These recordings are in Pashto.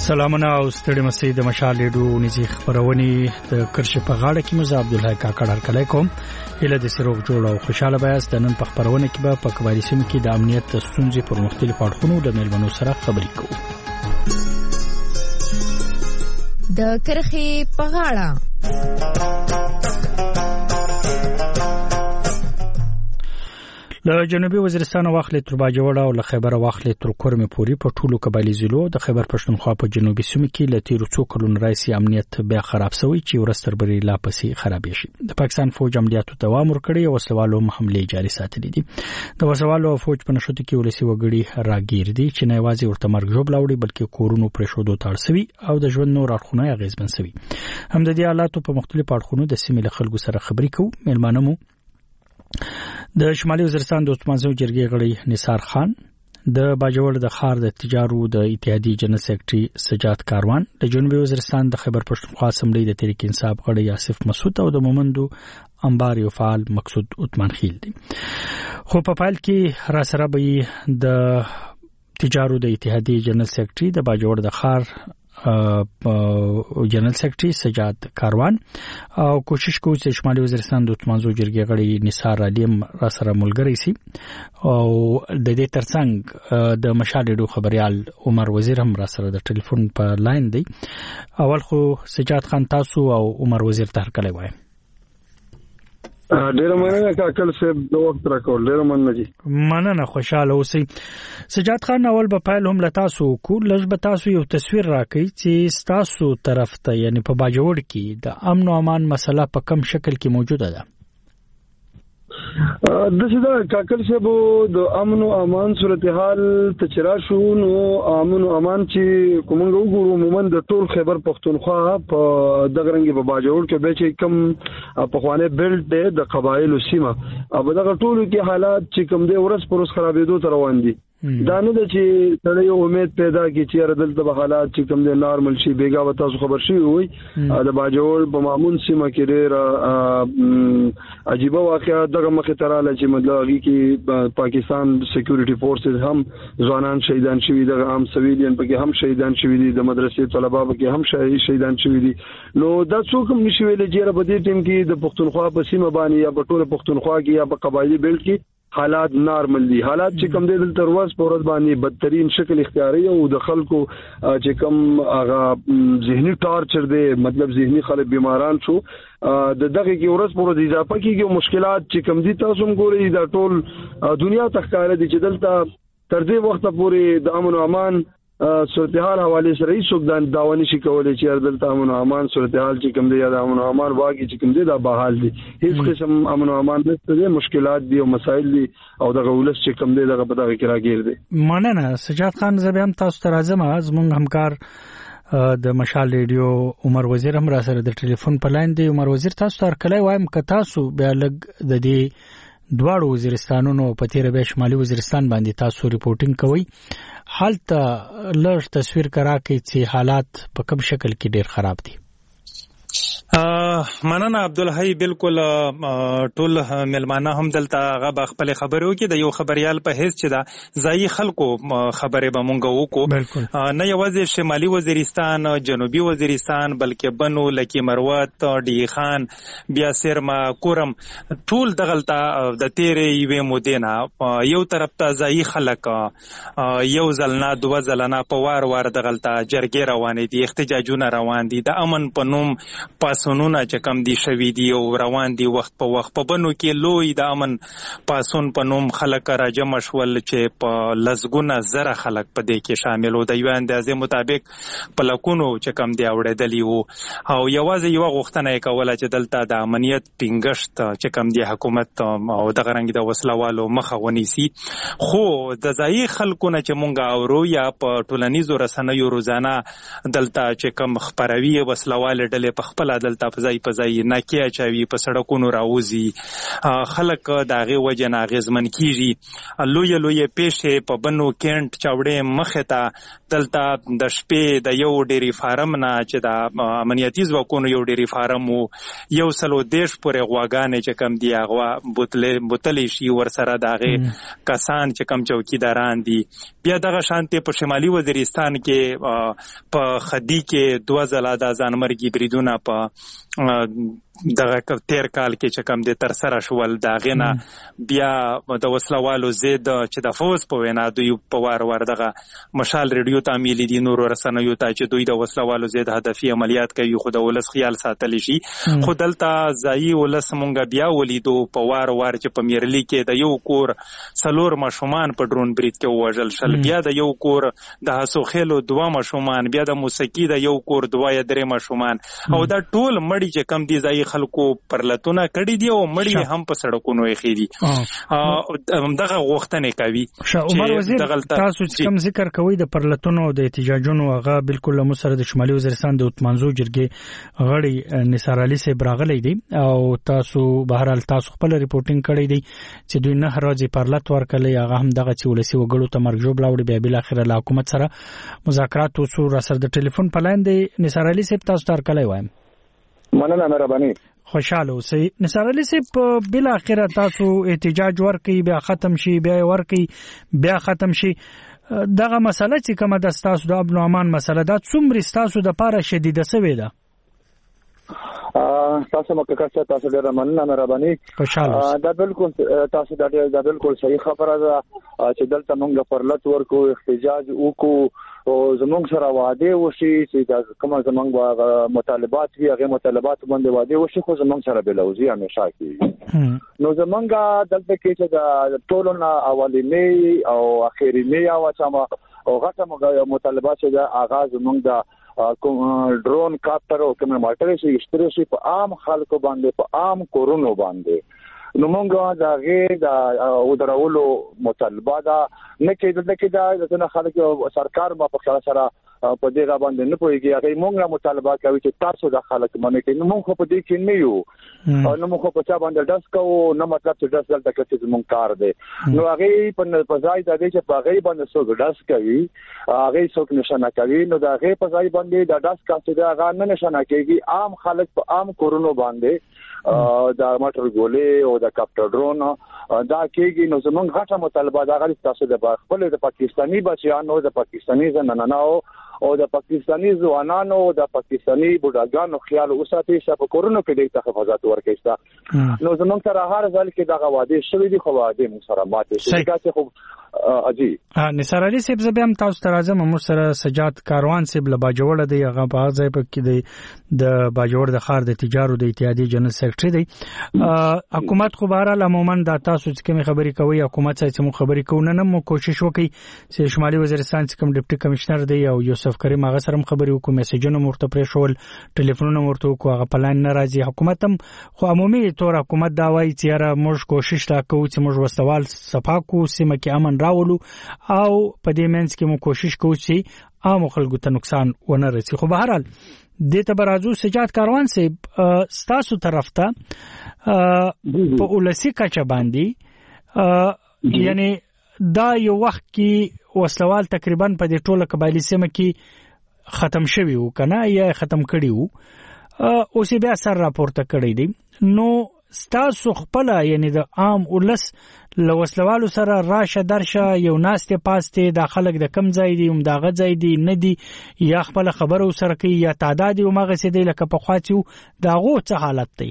سلامونه او ستړي مسي د مشال ډو نيزي خبرونې د کرش په غاړه کې مزه عبد الله کاکړ هرکلی کوم اله د سروغ جوړ او خوشاله بیاس د نن په خبرونه کې به په کباړی سیمه کې د امنیت ستونزې پر مختلفو اړخونو د میلمنو سره خبرې کوو. د کرخي په غاړه له جنوبي وزیرستان واخلې تر باجوړه او له خیبر واخلې تر کورمه پوری په ټولو قبایلی ضلعو د خیبر پښتونخوا په جنوبي سیمه کې له تیر څو کلونو راځي امنیت بیا خراب شوی چې ورستر بری لا پسې خراب شي. د پاکستان فوج عملیاتو دوام ورکړي او وسلوالو حمله جاري ساتلې دي. د وسلوالو فوج په نشوت کې ولسی وګړي راګیر دي چې نه یوازې ورته مرګ جوړ لاوړي بلکې کورونو پرې شو دوه تړسوي او د ژوند نور اړخونه اغیزمن شوي. هم د دې حالاتو په مختلفو اړخونو د سیمې له خلکو سره خبرې کوو. مېلمانمو د شمالي وزیرستان د عثمانزو جرګې غړي نثار خان، د باجوړ د خار د تجارو د اتحادیې جنرال سیکریټري سجاد کاروان، د جنوبي وزیرستان د خیبر پښتونخوا اسمبلی د تحریک انصاف غړي آصف مسعود او د مومندو انبار یو فعال مقصود عثمان خیل دي. خو په فایل کې را سره به د تجارو د اتحادیې جنرال سیکریټري د باجوړ د خار جنرال سیکریټري سجاد کاروان او کوشش کوي چې شمالي وزیرستان د عثمانزو جرګې غړي نثار علیم را سره ملګری شي او د دې ترڅنګ د مشالډو خبريال عمر وزیر هم را سره د ټلیفون په لاین دی. اول خو سجاد خان تاسو او عمر وزیر ته هرکلی وایم. ډیر مننه کاکل صاحب د وخت راکول. ډیر مننه خوشاله اوسئ. سجاد خان اول په پایل هم لتاسو کو لږ به تاسو یو تصویر راکړئ چې تاسو طرف ته یعنی په باجوړ کې د امن او امان مسله په کم شکل کې موجوده ده. د سیدا کاکل صاحب د امن او امان صورتحال تچرا شو نو امن او امان چې کومنګ وګورو مومن د ټول خیبر پښتونخوا په دغه رنګ په باجوړ کې به چې کم په خوانه بیلټ د قبایل سیمه او دغه ټولو کې حالات چې کم دی ورس پر اوس خرابېدو تر روان دي. دا نه د چې سړی امید پیدا کی چې ردل د حالات چې کم دی نارمل شي بیګا و تاسو خبر شي وي د باجوړ په معمول سیمه کې ډېر عجیب واقعا دغه مخه تراله چې مطلب کې پاکستان سکیورټي فورسز هم ځوانان شهیدان شوي دغه عام سویلین پکې هم شهیدان شوي دي د مدرسې طلبه پکې هم شهیدان شوي دي. نو دا څوک هم نشي ویل چې په دې ټیم کې د پښتونخوا په سیمه باندې یا په ټول پښتونخوا کې یا په قبایلی بیلټ کې حالات نارمل دي. حالات چې کم دي دلته ورځ په ورځ باندې بدترین شکل اختیاري او د خلکو چې کم هغه ذهني ټارچر دی مطلب ذهني خلک بیماران شو د دغه کې ورځ په ورځ اضافه کیږي مشکلات چې کم دي تاسو هم ګورئ دا ټول دنیا تخکاره دي چې دلته تر دې وخت پورې د امن او امان صورتحال حواله سره هیڅ داوانی شي کولای چې دلته امن او امان صورتحال چې کوم دی یا د امن او امان واګي چې کوم دی دا بحال دي. هیڅ قسم امن او امان نشته، مشکلات دي او مسائل دي او د غولس چې کوم دی دغه په دغه کې راګیر دي. مننه سجاد خان. زه به هم تاسو ته راځم. زموږ همکار د مشال ریډیو عمر وزیر هم را سره د ټلیفون په لاین دی. عمر وزیر تاسو ته هرکلی وایم که تاسو بیا لږ د دې دواړو وزیرستانونو په تیر به شمالي وزیرستان باندې تاسو ریپورټینګ کوئ حالت لږ تصویر کرا کې چې حالات په کوم شکل کې ډیر خراب دي. مننه عبدالحی. بالکل ټول ملمانه هم دلته غو خپل خبرو کې د یو خبريال په هیڅ چې دا ځای خلکو خبره به مونږ وکړو نه یوازې شمالي وزیرستان جنوبي وزیرستان بلکې بنو لکی مروت ډی خان بیا سرما کورم ټول دغلطه د تیرې یوې مودې یو طرف ته ځای خلک یو ځلنا دوه ځلنا په وار وار دغلطه جرګې روانې دي احتجاجونه روان دي د امن په نوم پاسونونه چې کم دي شوي دي او روان دي وخت په وخت په بنو کې لوی د امن پاسون په نوم خلک راجمع شول چې په لزګونه زره خلک په دې کې شامل وو. د یو اندازې مطابق په لکونو چې کم دي اوړېدلی وو او یوازې یوه غوښتنه یې کوله چې دلته د امنیت ټینګښت چې کم دي حکومت او دغه رنګ د وسلوالو مخه ونیسي. خو د ځایي خلکو نه چې مونږ اورو یا په ټولنیزو رسنیو روزانه دلته چې کم خپروي وسلوال ډلې په خپل دلته فزای ناکیا چاوي په سړکونو راوځي خلک داغه وجه ناغزمن کیږي لوی پیښه په بنو کینټ چاوړې مخه ته دلته د شپې د یو ډيري فارم نه چې د امنیتي ځواکونو یو ډيري فارم یو سلو دیش پورې غواګانې چې کم دی هغه بوتلې شي ورسره داغه کسان چې کم چوکیداران دي بیا دغه شانتي په شمالي وزیرستان کې په خدي کې 2 ځله د ځانمرګي بریدونه په دغه تیر کال کې چې کم د تر سره شول داغه نه بیا د وسلوالو زید چې د فوز په وینا دوی په وار دغه مشال ریډیو تعمیل دي نور ورسنوي ته چې دوی د وسلوالو زید هدفي عملیات کوي خو د ولس خیال ساتل شي خو دلته ځای ولس مونږ بیا ولیدو په وار چې په میرلی کې د یو کور سلور مشومان په ډرون برید کې وژل شل بیا د یو کور د حسوخېلو 2 مشومان بیا د موسیقي د یو کور 2 یا 3 مشومان او دا ټول مړی چې کم دي ځای خلکو پرلتونه کړي دي او مړی هم په سړکونو یې خېدي دغه غوښتنې کوي عمر وزیر تاسو چې کوم ذکر کوي د پرلتونو د احتجاجونو هغه بالکل مسره د شمالي وزیرستان د اتمانزو جرګې غړي نثار علي صاحب راغلي دي او تاسو بهرحال تاسو خپل ریپورتینګ کړی دی چې دوی نه راځي پرلت ورکړي هغه هم دغه چې ولسی وګړو ته مرګ جوړ لاوړي بیا بل اخر له حکومت سره مذاکرات وسو را سره د ټلیفون په لاین دی نثار علي صاحب تاسو تر کله وایم مننه مهرباني خوشاله اوسئ نثار علي صاحب بل اخر تاسو احتجاج ورکړي بیا ختم شي بیا ورکړي بیا ختم شي دغه مسله چې کومه د تاسو د امن او امان مسله دا څومره تاسو د پاره شدیده سوي ده تاسو مکه تاسو ډیر مننه مهرباني دا بالکل تاسو دا بالکل صحیح خبره ده چې دلته موږ پرلت ورکو احتجاج وکړو او زموږ سره وعده وشي چې دا کوم زموږ مطالبات وي هغه مطالبات باندې وعده وشي خو زموږ سره بلوزي همیشه کوي نو زموږ دلته کې چې دا ټولونه اولینی او اخرینی او غټه مطالبات چې دا آغاز موږ د ډرون کاپټر او کومه ماټر شي اشتري شي په عام خلکو باندې په عام کورونو باندې نو موږ دا غیر د او درولو مطالبه دا نه کېدل چې خلک سرکار ما په خلاص سره په دې را باندې نه پويږي هغه موږ مطالبه کوي چې تاسو د خلک باندې کې موږ په دې کې نه یو نو موږ په چا باندې داس کوو نو مطلب چې داس دلته کې چې موږ کار دی نو هغه په ځای د دې چې په هغه باندې څو داس کوي هغه څو نشانه کوي نو دا هغه په ځای باندې د داس کاڅ دا هغه نه نشانه کوي عام خلک په عام کورونو باندې دا موټر ګولې او د کاپټر ډرون دا کېږي نو زمونږ غټه مطالبه دا غوښتل تاسو د خپل د پاکستاني بچیانو د پاکستاني زنانو او د پاکستاني ځوانانو او د پاکستاني بوډاګانو خیال وساتي چې په کورونو کې د تحفظات ورکړي نو زمونږ سره هر ځل کې دا غواړي شوې دي خو واده مو سره ماته شي چې خو اجي نثار علي صاحب زبم تاسو ته راځم مو سره سجاد کاروان صاحب له باجوړ دی هغه په ځای په کې دی د باجوړ د خار د تجارت د اتحادیې جنرال سیکریټری دی حکومت خو بهر عموما د تاسو چې کوم خبري کوي حکومت چې مو خبري کوونه نه مو کوشش وکړي چې شمالي وزیرستان چې کوم ډیپټي کمشنر دی او یوسف کریم هغه سره خبري وکړو میسجونه مرته پرې شول ټلیفونونه مرته وکړو هغه پلان نه راځي حکومت هم خو عمومي تور حکومت دا وایي چې موږ کوشش لا کوو چې موږ وسوال صفاکو سیمه کې امن راولو او په دې منځ کې مو کوشش کوو چې عام خلکو ته نقصان ونه رسي خو بهرحال د تبرازو سجاد کاروان صاحب ستاسو طرف ته په ولسی کچه باندې یعنی دا یو وخت کې وسلوال تقریبا په دې ټوله قبایلی سیمه کې ختم شوی وو کنه یا ختم کړی وو او سی بیا سر راپورته کړی دی نو ستاسو خپل یعنی د عام ولس لوسلوالو سره راشه درشه یو ناسته پاسته د خلک د کم ځای دی دا غ ځای دی نه دی یا خپل خبرو سره کوي یا تعداد او مغه سي دی لکه په خاطیو دا غو څه حالت دی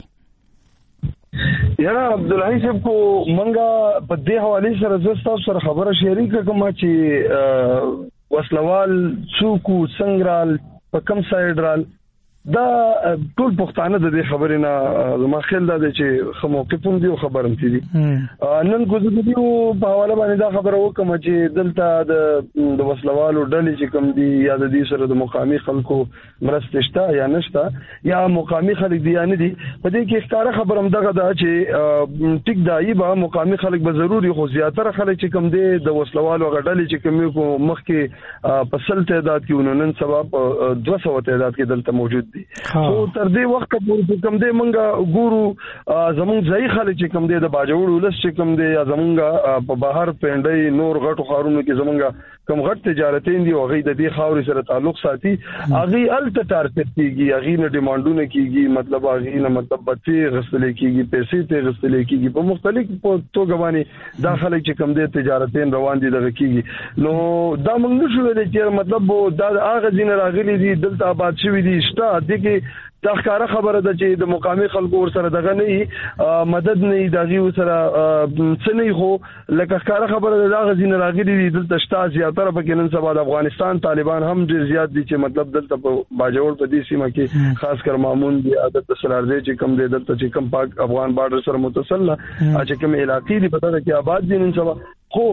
یاره عبدالحی صاحب کو منګه په دې حواله سره زستا سره خبره شریک کوم چې وسلوال څوک څنګه په کم سایډ رال دا ټول پښتانه د دې خبرې نه زما خیال دا چې خموقفون دی او خبرم دي نن ګوزو دی په حواله باندې دا خبره وکم چې دلته د وسلوالو ډلې چې کوم دي یا د دې سره د مقامي خلکو مرسته شته یا نشته یا مقامي خلک دی یا نه دي په دې کې ښکارا خبرم دغه دا چې ټیک دایي به مقامي خلک به ضروري خو زیاتره خلک چې کوم دي د وسلوالو غډلې چې کوم مخ کې په سل تعداد کې ونن سبب 200 تعداد کې دلته موجود دي. خو تر دې وخت پورې کوم دې مونږه ګورو زمونږ ځای خلک چې کوم دې د باجوړ ولس چې کوم دې زمونږ په بهر پنډي نور غټو خارونو کې زمونږ کوم غټ تجارتین دي او غي د دې خاورې سره تعلق ساتي اغي الته ټارګټ کیږي اغي نه ډیمانډونه کیږي مطلب اغي نه مطلب بچي غسل کیږي پیسې ته غسل کیږي په مختلف توګه باندې داخله چې کوم دې تجارتین روان دي دغه کیږي نو دا موږ نشو ویل چې مطلب دا هغه ځین راغلي دي دلته آباد شوی دي شته دغه دا ښکاره خبره ده چې د مقامي خلکو ور سره دغه نه مدد نه دغه سره څه نه خو لکه ښکاره خبره ده دا غزين راغلي دي دلته شته زیاتره په نن سبا د افغانستان طالبان هم ډیر زیات دي چې مطلب دلته په باجوړ په دې سیمه کې خاص کر مامون دي عادت سلارځي چې کم دي دلته چې کم پاک افغان بارډر سره متصل چې کوم علاقې دي پته ده چې آباد دي نن سبا خو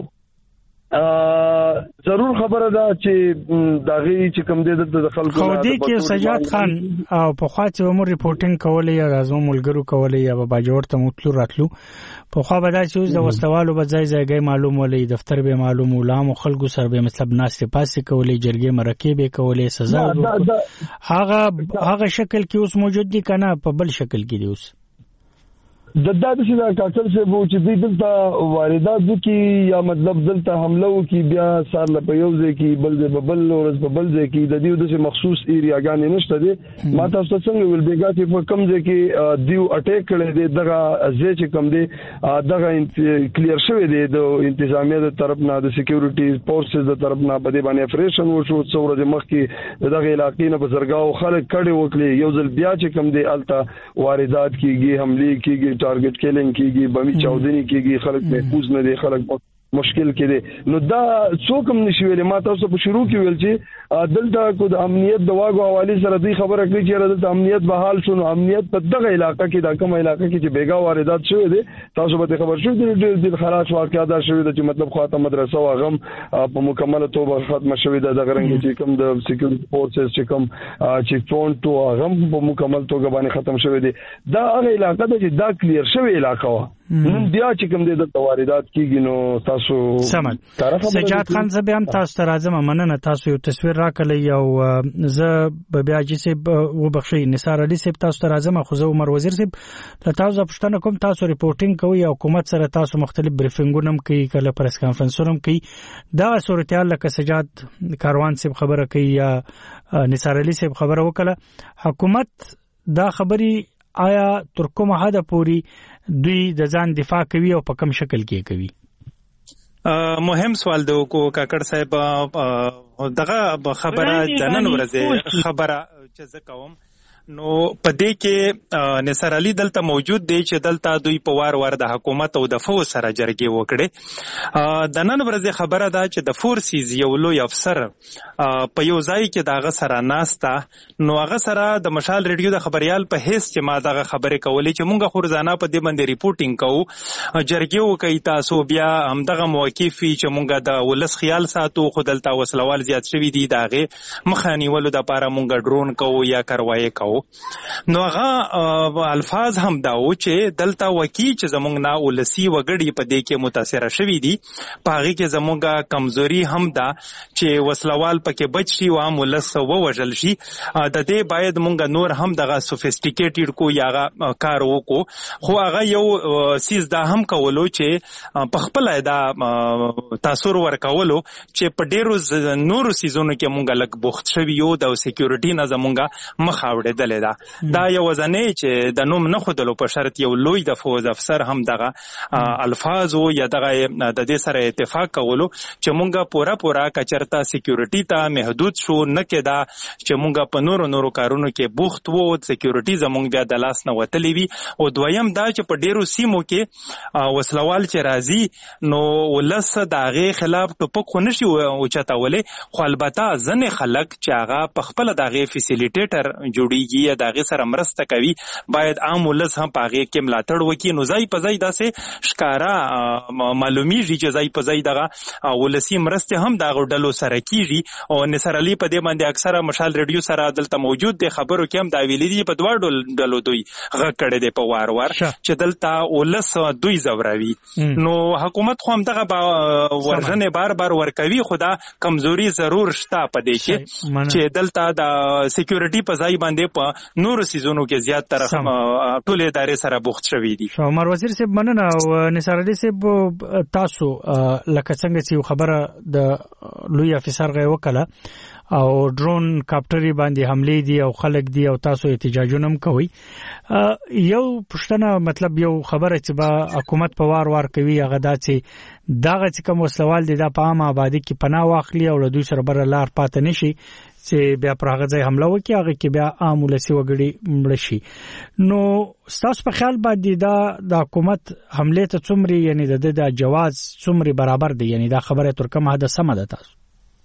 ضرور خبره ده چې داغي چې کوم دې د خلکو خو دې کې سجاد خان او په خاطر عمر ریپورتینګ کولې یا غازو ملګرو کولې یا په باجوړ ته متلو راتلو په خو به دا چې د وسوالو به ځای ځای معلوم ولې دفتر به معلوم ولام خلکو سره به مطلب ناشته پاسې کولې جرګې مرکې به کولې سزا هغه شکل کې اوس موجود دي کنه په بل شکل کې دي اوس د دادې چې دا کاکل سے وو چې دوی دلته واردات وکي یا مطلب دلته حمله وکي بیا سار له پیوځي کې بل ورځ په بل ځای کې د دې د مخصوص ایریاګانې نشته دي ما تاسو څنګه ویل بیګا چې په کم ځای کې دیو اٹیک کړي دي دغه ځای چې کم دي دغه کلیر شوی دی د انتظامیه د طرف نه د سکیورټي فورسز د طرف نه بده باندې اپریشن وشو څو ورځې مخکې دغه علاقې نه بزرګاو خلک کړي وکړي یو ځل بیا چې کم دي الته واردات کیږي حمله کیږي ټارګټ کیلینګ کیږي بمی چاودنی کیږي خلک محفوظ نه دي خلک مشکل کې دي نو دا څوک هم نشي ویل ما تاسو په شروع کې ویل چې دلته کو د امنیت د واغو حواله سره دوی خبره کوي چې دلته امنیت بحال شون امنیت په دغه علاقې کې د کوم علاقې کې چې بیګا واردات شوی دي تاسو به خبر شو د خلاص واقعیا دا شوی د چې مطلب خاطر مدرسه او غم په مکمل توګه ختم شوی د غرنګ چې کوم د سکیورټي فورسز چې کوم چې فرونټ او غم په مکمل توګه باندې ختم شوی دي دا هغه علاقې ده چې دا کلیر شوی علاقې و نن بیا چې کوم د واردات کیږي نو تاسو سمن سجاد خان زه هم تاسو ته راځم مننه تاسو یو تصویر راکړی او زه بیا چې وبخښي نثار علي صاحب تاسو ته راځم خو زه عمر وزیر صاحب له تاسو پښتنه کوم تاسو ریپورتینګ کوي حکومت سره تاسو مختلف بریفینګونه هم کوي کله پریس کانفرنسونه هم کوي دا صورتحال لکه سجاد کاروان صاحب خبره کوي یا نثار علي صاحب خبره وکړه حکومت دا خبري آیا تر کومه حد پورې دوی د ځان دفاع کوي او په کوم شکل کې کوي مهم سوال دی کو کاکړ صاحب دغه خبره د نن ورځې خبره چې زه کوم نو پدې کې نصر علي دلته موجود دی چې دلته دوی په وار د حکومت او د فوج سره جرګې وکړي د نن ورځې خبره ده چې د فورسز یو لوی افسر په یو ځای کې دغه سره ناستا نو هغه سره د مشال ریډیو د خبريال په هیڅ چې ما دغه خبره کولې چې مونږه خورزانه په دې باندې ریپورتینګ کوو جرګې وکړي تاسو بیا هم دغه موقفي چې مونږه د ولس خیال ساتو خو دلته وسلوال زیات شوی دي دغه مخانیولو د لپاره مونږه ډرون کوو یا کاروایی کوو نو هغه الفاظ هم داو چې دلته وکی چې زمونږ نه ولسی وګړي په دې کې متاثر شوي دي پاغي کې زمونږه کمزوري هم ده چې وسلوال پکې بچ شي او عام ولس ووجل شي د دې باید مونږ نور هم دغه سوفیسټیکیټډ کو یا کار وکړو خو هغه یو سیز دا هم کولو چې په خپل دا تاثیر ورکولو چې په ډیرو نورو سیزونو کې مونږ لک بوخت شوی یو د سکیورټي نه زمونږه مخ اوړې دا یو ځنې چې د نوم نه خودلو په شرط یو لوی د فوج افسر هم دغه الفاظ او یا دغه د دې سره اتفاق کولو چې مونږه پورا کچرتا سکیورټي ته محدود شو نه کېدا چې مونږه په نورو کارونو کې بوخت وو سکیورټي زمونږ بیا د لاس نه وتلی وي او دویم دا چې په ډیرو سیمو کې وسلوال چې راځي نو ولس دغه خلاف ټوپک خو نشي او چتاولې خو البته ځنې خلک چې هغه په خپل دغه فیسیلیټیټر جوړیږي یا دغه سره مرسته کوي باید عام ولس هم پاغه کې ملاتړ وکړي نو ځای په ځای داسې ښکارا معلومیږي چې ځای په ځای دغه ولسی مرسته هم دغه ډلو سره کیږي او نصر علي په دې باندې اکثره مشال ریډیو سره دلته موجود دي خبرو کې هم دا ویلي دي په دوه ډلو دوی غږ کړي دي په وار چې دلته ولس دوی زوروي نو حکومت خو هم دغه ورژن بار ورکوي خدا کمزوري ضرور شته په دې کې چې دلته د سکیورټي په ځای باندې نور سيزونو کې زیات تر ټول ادارې سره بوخت شوې دي. عمر وزیر صاحب مننه. او نثار علي صاحب تاسو لکه څنګه چې خبره د لوی افسر غي وکړه او ډرون کاپټري باندې حمله دي او خلک دي او تاسو احتجاجونه هم کوي. یو پښتنه مطلب یو خبره چې با حکومت په وار کوي هغه دا چې داغه چې کوم سوال دي دا په عامه آبادی کې پناه واخلي او له دوی سره بر لار پاتې نشي چې بیا پر هغه ځای حمله وکړي هغه کې بیا عام ولسی وګړي مړ شي. نو تاسو په خیال باندې د حکومت حمله ته څومره یعنی د جواز څومره برابر دی یعنی دا خبره تر کومه حد سم ده تاسو؟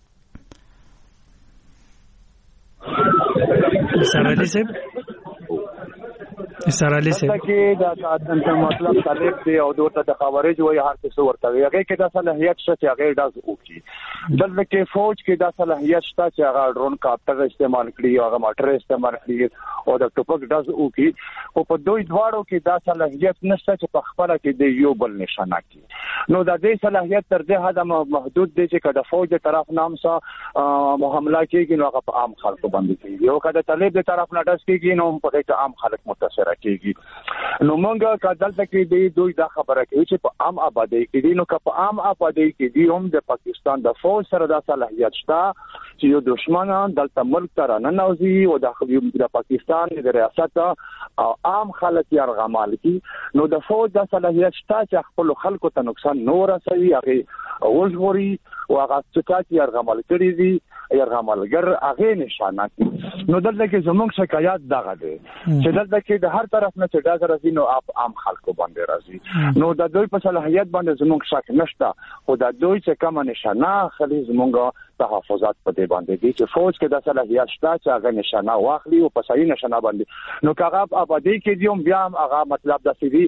سره لیسه کې دا مطلب طالب دی او دوته د خوارج وای هر څه ورته وي هغه کې د صلاحیت شته چې هغه داس وکړي. دلته کې فوج کې د صلاحیت شته چې هغه ډرون کاپټر استعمال کړي او هغه موټر استعمال کړي او د ټوپک داس وکړي او په دوی دواړو کې د صلاحیت نشته چې په خپل کې د یو بل نشانه کړي. نو د دې صلاحیت تر دې حد محدود دی چې کله فوج د طرف نام سره حمله کیږي نو هغه په عام خلکو باندې کیږي او کله طالب د طرف نه داس کیږي نو په دې عام خلک متاثر کیږي. نو مونږه کدلته کې دی دوی دا خبره کوي چې په عام آبادی کې دي نو که په عام آبادی کې دي هم د پاکستان د فوج سره د صلاحیت شته چې یو دشمن دلته ملک ته راننوځي او د پاکستان د ریاست او عام خلک یې ارغمال کی. نو د فوج د صلاحیت شته چې خپل خلکو ته نقصان نه ورسوي هغه وژغوري او هغه څه چې ارغمال کړی دي ارغمالګر هغه نشانه کی. نو دلته کې زموږ شکایت دغه دی چې دلته کې د هر طرف نه چې دا راځي نو عام خلکو باندې راځي. نو د دوی په صلاحیت باندې زموږ شک نشته خو د دوی چې کوم نشانه خلی زموږ تحفظات په دې باندې دي چې فوج کې د صلاحیت شته چې هغه نشانه واخلي او په صحیح نشانه باندې نو هغه آبادی کې دي هم بیا هغه مطلب د سړي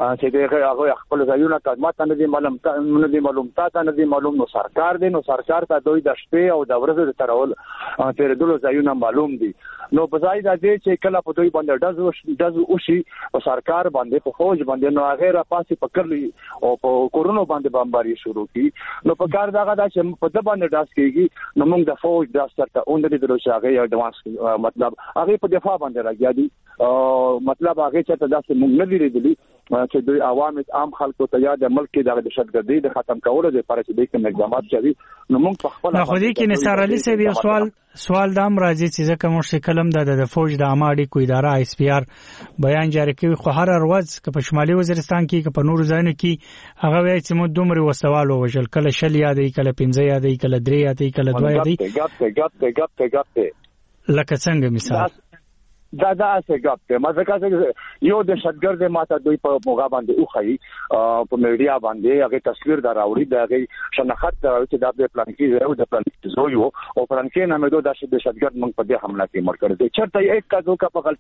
چې هغه خپل ځایونه خدمات نه دي معلوم تا نه دي معلوم نو سرکار دی نو سرکار ته دوی د شپې او د ورځې ترول تیرېدلو ځایونه معلوم دي. نو په ځای د دې چې کله په دوی باندې دز وشي او سرکار باندې په فوج باندې نو هغه را پاسې پکړلی او په کورونو باندې بمباري شروع کی. نو په کار دغه دا چې په د باندې داس کیږي نو موږ د فوج د سرته اوندې د لوشي هغه اډوانس مطلب هغه په دفاع باندې راځي دي مطلب هغه چې تاسو موږ نه لري چې دوی عوام عام خلکو ته یا د ملک د دهشتګردۍ د ختم کولو لپاره چې دوی کوم اقدامات کوي نو موږ په خپل خو دې کې نثار علي صاحب یو سوال دام راځي چې ځکه موږ کلم د فوج د عامه کو اداره اس پی آر بیان جاری کوي خو هر ورځ که په شمالي وزیرستان کې که په نور ځایونو کې هغه وایي چې موږ دومره وسوال وژل کله شل یادې کله 15 یادې کله 3 یادې کله 2 یادې ګپ لکه څنګه مثال دا څه ګپ ته ما ځکه یو د شتګرد ماته دوی په موغا باندې اوخی په میډیا باندې هغه تصویر دا راوړي دا هغه شناخت چې دا د پلان کې زو د پلان کې زو او پلان کې نه مې دوه د شتګرد موږ په دې حمله کې مړ کړی دی چرته یک کادو کا په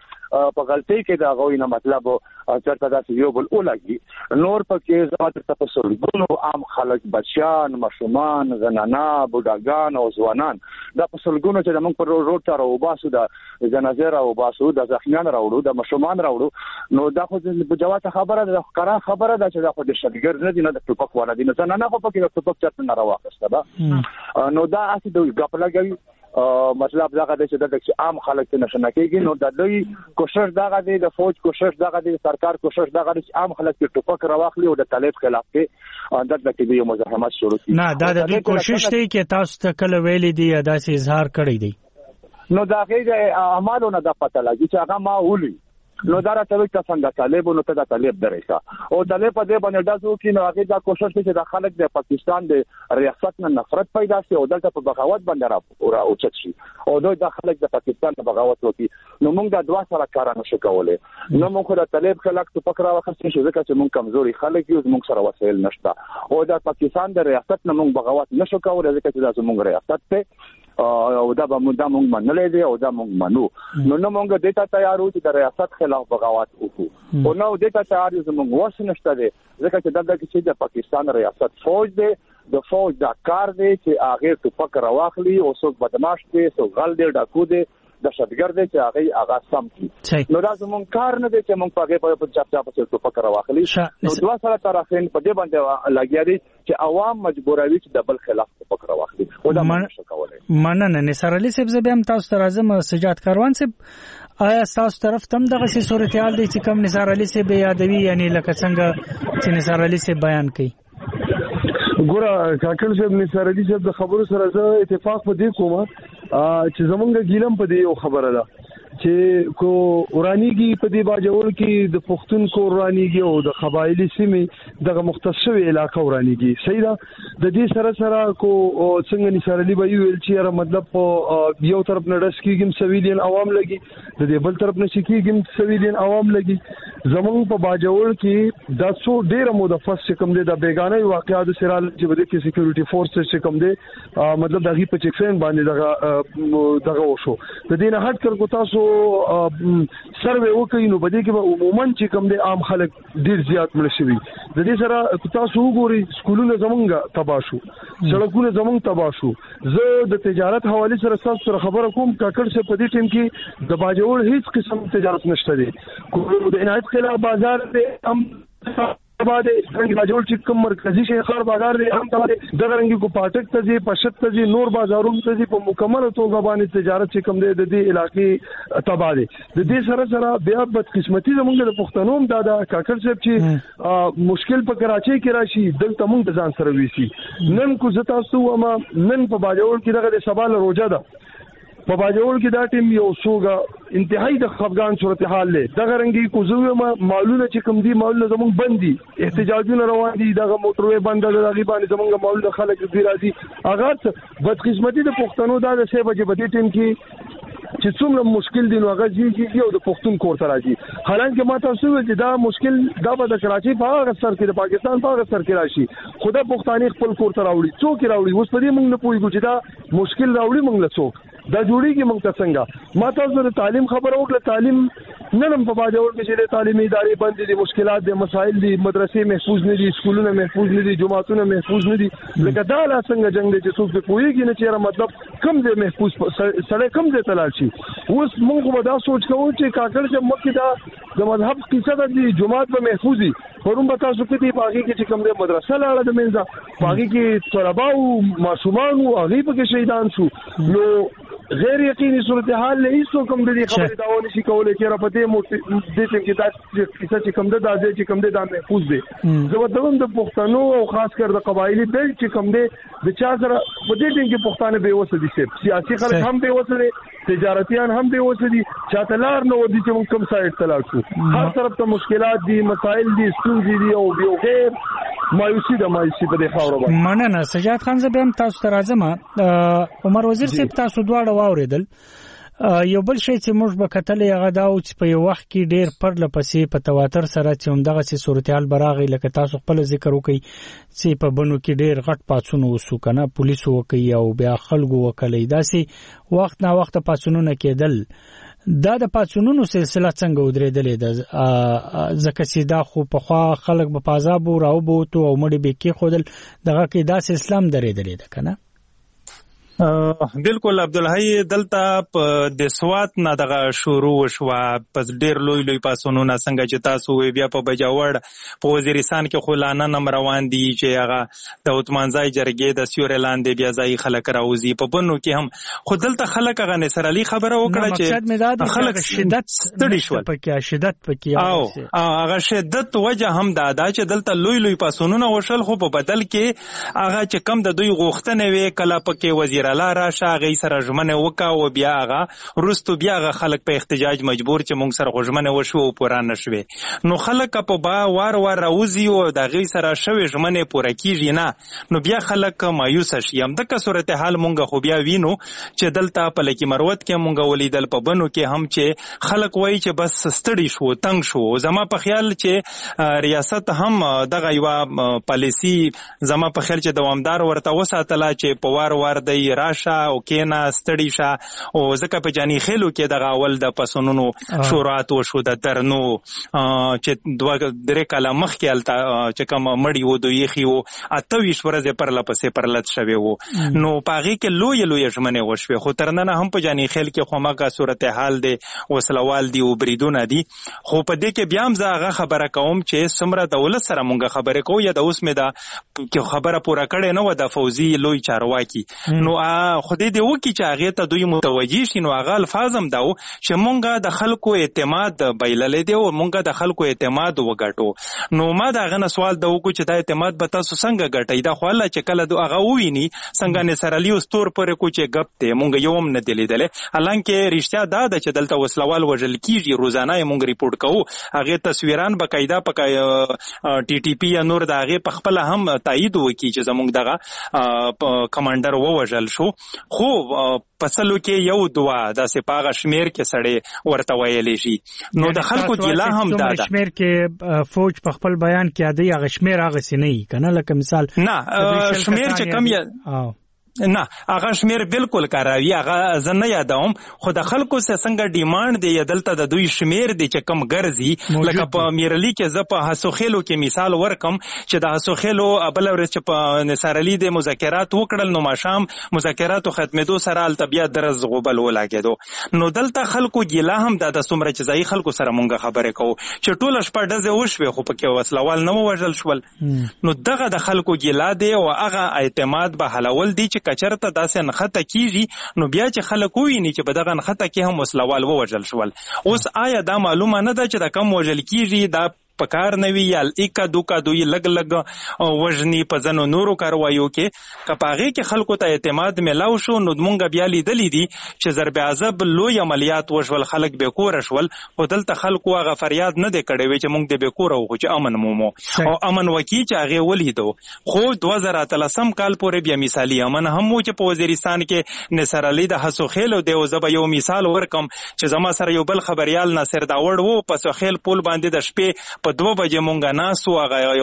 غلطي کې دا غوي نه مطلب چرته دا یو بل اولګي نور په کې زمات ته په سلګونو عام خلک بچیان مشومان زنانا بوډاګان او ځوانان دا په سلګونو چې موږ پر روډ ته راوباسو دا جنازه او باسو د ځخمیان راوړو د مشومان راوړو نو دا خو د جواب خبره ده قرار خبره ده چې دا خو د شتګر نه دي نه د ټوپک ولا دي نه نه خو پکې د ټوپک چرته نه راوخسته ده نو دا اسی د غپ لګوي مطلب دا غږی چې د عام خلک ته نشنه کېږي نو د دوی کوشش دا غږی د فوج کوشش دا غږی سرکار کوشش دا غږی چې عام خلک ته ټوپک راوخلي او د طالب خلاف کې اندر د کې یو مزاحمت شروع کړي نه دا د دوی کوشش دی چې تاسو ته کله ویلي دی دا چې اظهار کړی دی نو دا غیر اعمالو نه د پته لګي چې هغه ما ولي نو دا راته وي چې څنګه طالب نو ته د طالب درېښه او طالب په دې باندې داسو کې نو هغه دا کوشش کوي چې د خلک د پاکستان د ریاست نه نفرت پیدا شي او دلته په بغاوت باندې را اوچت شي او دوی د خلک د پاکستان په بغاوت وکړي نو موږ د دوا سره کار نه شو کولای نو موږ د طالب خلک ته فکر راوخستې شو ځکه چې موږ کمزوري خلک یو موږ سره وسایل نشته او د پاکستان د ریاست نه موږ بغاوت نشو کولای ځکه چې دا زموږ ریاست ته او دا به موږ منلې دي او دا موږ منو نو موږ د ته تیار وو چې د ریاست خلاف بغاوت وکړو او نو د ته تیار یو موږ وسنشته دي ځکه چې دغه کې د پاکستان ریاست فوج دی د فوج دا کار دی چې هغه ټوپک راواخلي او څوک بدمعاش دي څوک غل دی ډاکو دی د شتګرد چې هغه سم کی نو دا زمون کار نه دی چې موږ په چاپ په ټوپک راواخلي نو دوا سره طرفین په دې باندې لګیا دي چې عوام مجبوروي چې د بل خلاف ټوپک راواخلي او دا مننه نثار علي صاحب زبیم تاسو ته راځم سجاد کاروان صاحب آیا تاسو طرف تم دغه صورتحال دی چې کوم نثار علي سے یادوي یعنی لکه څنګه چې نثار علي سے بیان کړي؟ ګوره کاکړ صاحب نثار علي صاحب د خبرو سره زه اتفاق په دې کوم چې زمونږ ګیلم په دې یو خبره ده چې کو ورانیږي په دې باجوړ کې د پښتون کو ورانیږي او د قبایلی سیمې دغه مختص شوی علاقې ورانیږي. صحیح ده. د دې سره سره کو څنګه نثار علي به ویل چې مطلب یو طرف نه ډس کېږي سویلین عوام لګي، د دې بل طرف نه کېږي سویلین عوام لګي. زمونږ په باجوړ کې د څو ډیره مدفس چې کوم دي د بیگانه واقعات سره چې بده کې سکیورټي فورس چې کوم دي مطلب دغه په چیکفین باندې دغه وشو. د دې نه هټ کړ کو تاسو سروې وکړئ نو بده کې عموما چې کوم دي عام خلک ډیر زیات مړ شوي. د دې سره تاسو وګورئ سکولونه زمونږ تباہ شو، سړکونه زمونږ تباہ شو. زه د تجارت حواله سره تاسو سره خبره کوم کاکړ څخه په دې ټیم کې د باجوړ هیڅ قسم تجارت نشته دي. د عنایت خلا بازار دې هم باندې څنګه باجوړ چې کوم مرکزی شهر بازار دې هم باندې د رنګي کو پاټک ته دي پښت ته دي نور بازارونو ته دي په مکمل توګه باندې تجارت چې کوم دې د دې علاقې تباہ دي. د دې سره سره بیا بدقسمتي زمونږ د پښتنوم دا کاکړ صاحب چې مشکل په کراچۍ کې راشي دلته مونږ ځان سره ویسي. نن کو زتا سو ما نن په باجوړ کې دغه سبا له روزه ده په باجوړ کې دا ټیم یو سوګه انتهایی د خفګان صورتحال له دغه رنګي کوزوي معلومه چې کوم دي معلومه زموږ بندي احتجاجونه روان دي دغه موټروي بند دغه غیبانه زموږ معلومه خلک دی راځي اغه بدقسمتي د پښتنو دا د 6 بجې په دې ټیم کې چې څومره مشکل دي نو هغه چې یو د پښتون کور ته راځي. حالانکه ما تاسو ویل چې دا مشکل دا به د کراچۍ په هغه سر کې د پاکستان په هغه سر کې راشي خدا پښتاني خپل کور ته راوړي څوک راوړي اوس په دې موږ نه پوهیږو چې دا مشکل راوړي موږ له څوک دا جوړیږي موږ ته څنګه. ما تاسو د تعلیم خبره وکړه تعلیم نن په باجوړ کې چې تعلیمي ادارې بند دي مشکلات دي مسائل دي مدرسې محفوظ نه دي سکولونه محفوظ نه دي جماعتونه محفوظ نه دي لکه دا لا څنګه جنگ دي چې څوک په پوهیږي نه چې مطلب کم دې محفوظ سړی کم دې تلل شي. اوس موږ به دا سوچ کوو چې کاکړ چې مکه دا د مذهب قصه د جماعت په محفوظي پرون به تاسو کې دی باغی کې چې کوم دې مدرسه لاړه د منځه باغی کې طلبه او ماشومان او هغه په کې شهیدان شو. نو غیر یقیني صورتحال له هیڅ کوم د دې خبرې داونه شي کولای چې را پدې د دې کې دا چې کوم د دازې چې کوم د محفوظ دي. زه ودوم د پښتنو او خاص کر د قبایلی بیل چې کوم د چا سره په دې ټیم کې پښتانه به وسه دي سیاسي خلک هم به وسه دي تجارتيان هم به وسه دي چاتلار نو دي چې کوم سایډ تلاړ شو هر طرف ته مشکلات دي مسائل دي ستونزې دي او بیا غیر مایوسی د مایوسی په دې خاور باندې. مننه سجاد خان زه به تاسو ته راځم. عمر وزیر صاحب تاسو دواړه واوریدل یو بل شی چې موږ به کتلې هغه دا چې په یو وخت کې ډېر پرله پسې په تواتر سره چې همدغه سي صورتحال براغی لکه تاسو خپل ذکر وکړي چې په بنو کې ډېر غټ پاتون وسو کنه پولیسو وکړي او بیا خلکو وکړي داسې وخت نه وخت پاتونونه کېدل. دا د پاتونونو سلسله څنګه ودرېدلې ده ځکه چې دا خو په خوا خلک په پازاب راو بوتو او مړي به کې خودل دغه کې داسې اسلام درېدلې ده کنه. بالکل عبدالحی دلته د سوات نه دغه شروع وشو پس ډیر لوی لوی پاسونونه څنګه چې تاسو وی بیا په بجاوړ په وزیرستان کې خلانه نم روان دي چې هغه د عثمانزای جرګې د سیور لاندې بیا ځای خلک راوځي په بنو کې هم خو دلته خلک هغه نصر علي خبره وکړه چې خلک شدت ستړي شول پکې شدت پکې او هغه شدت وجه هم دا چې دلته لوی لوی پاسونونه وشل خو په بدل کې هغه چې کم د دوی غوښتنه وی کله پکې وزیر الله راشه غي سره ژمنه وکا او بیا هغه رستو بیا هغه خلک په احتجاج مجبور چې مونږ سره ژمنه وشو او پورا نشوي. نو خلک په با وار راوځي او د غي سره شوي ژمنه پوره کیږي نه نو بیا خلک مایوس شي. هم د صورتحال مونږ خو بیا وینو چې دلته په لکی مروت کې مونږ ولیدل په بنو کې هم چې خلک وایي چې بس ستړي شو تنگ شو. زما په خیال چې ریاست هم دغه یو پالیسی زما په خیال چې دوامدار ورته وساتله چې په وار وار دی راشه او کینا ستړي شه او ځکه په جانی خېلو کې د اول د پسونونو شورات وشو د درنو چې دوه درې کاله مخکې الته چې کوم مړی و دوی خيو 28 ورځې پر لپسې پرلط شوی وو. نو پاغي کې لوی لوی ژمنه وشوي خو ترنه هم په جانی خېل کې خو ماګه صورتحال دی وسلوال دی او بریدونه دی. خو په دې کې بیا هم زغه خبره کوم چې سمره دولت سره مونږه خبره کوو یا د اوس مې دا خبره پوره کړې نه و د فوزي لوی چارواکي. نو خدای دې وکړي چې هغې ته دوی متوجه شي. نو هغه الفاظ هم دا و چې مونږ د خلکو اعتماد بایللی دی او مونږ د خلکو اعتماد وګټو. نو ما د هغه نه سوال دا وکړو چې دا اعتماد به تاسو څنګه ګټئ؟ دا خو الله چې کله هغه وویني څنګه نصر علي اوس تور پورې کو چې ګپ دی مونږ یو هم نه دی لیدلی. حالانکې رښتیا دا ده چې دلته وسلوال وژل کېږي، روزانه یې مونږ ریپورټ کوو. هغې تصویران باقاعده په ټي ټي پي یا نور د هغې په خپله هم تایید وکړي چې زمونږ دغه کمانډر ووژل شو. خو په سلو کې یو دوه داسې په هغه شمېر کې سړی ورته ویلی شي. نو د خلکو ګیله هم دا ده. شمېر کې فوج په خپل بیان کې یادوي هغه شمېر هغسې نه وي که نه، لکه مثال نه شمېر چې کم نه هغه شمیر بالکل کاروي، هغه زه نه یادوم. خو د خلکو څنګه ډیمانډ دی یا دلته د دوی شمیر دی چې کم ګرځي. لکه په میرلی کې زه په حسوخیلو کې مثال ورکم چې د حسوخیلو بل ورځ چې په نصر علي د مذاکرات وکړل نو ماښام مذاکراتو ختمېدو سره هلته بیا درز غوبل ولګېدو. نو دلته خلکو ګیله هم دا د څومره چې ځایي خلکو سره مونږ خبرې کوو چې ټوله شپه ډزې وشوې خو پکې وسلوال نه ووژل شول. نو دغه د خلکو ګیله دی او هغه اعتماد به حلول دی چې کچرته داسې نښته کیږي نو بیا چې خلک وویني چې په دغه نښته کې هم وسلوال ووژل شول. اوس آیا دا معلومه نه ده چې د کم وژل کیږي دا پکار نه وي یا ایکا دوکا دوی لګ وژني په ځنو نورو کاروایو کې که په هغې کې خلکو ته اعتماد میلاو شو نو مونږ بیا لیدلی دي چې ضرب عذب لوی عملیات وشول، خلک بېکوره شول. خو دلته خلکو هغه فریاد نه دی کړی وی چې مونږ د بېکوره وخو چې امن مومو او امن وکي چې هغې ولیدو. خو 2013 کال پورې بیا مثالي امن هم و چې په وزیرستان کې نصر علي د حسوخیل دی. او زه به یو مثال ورکم چې زما سره یو بل خبریال ناصر داوړ و په حسوخیل پول باندې د شپې په 2 بجې مونږه ناسو.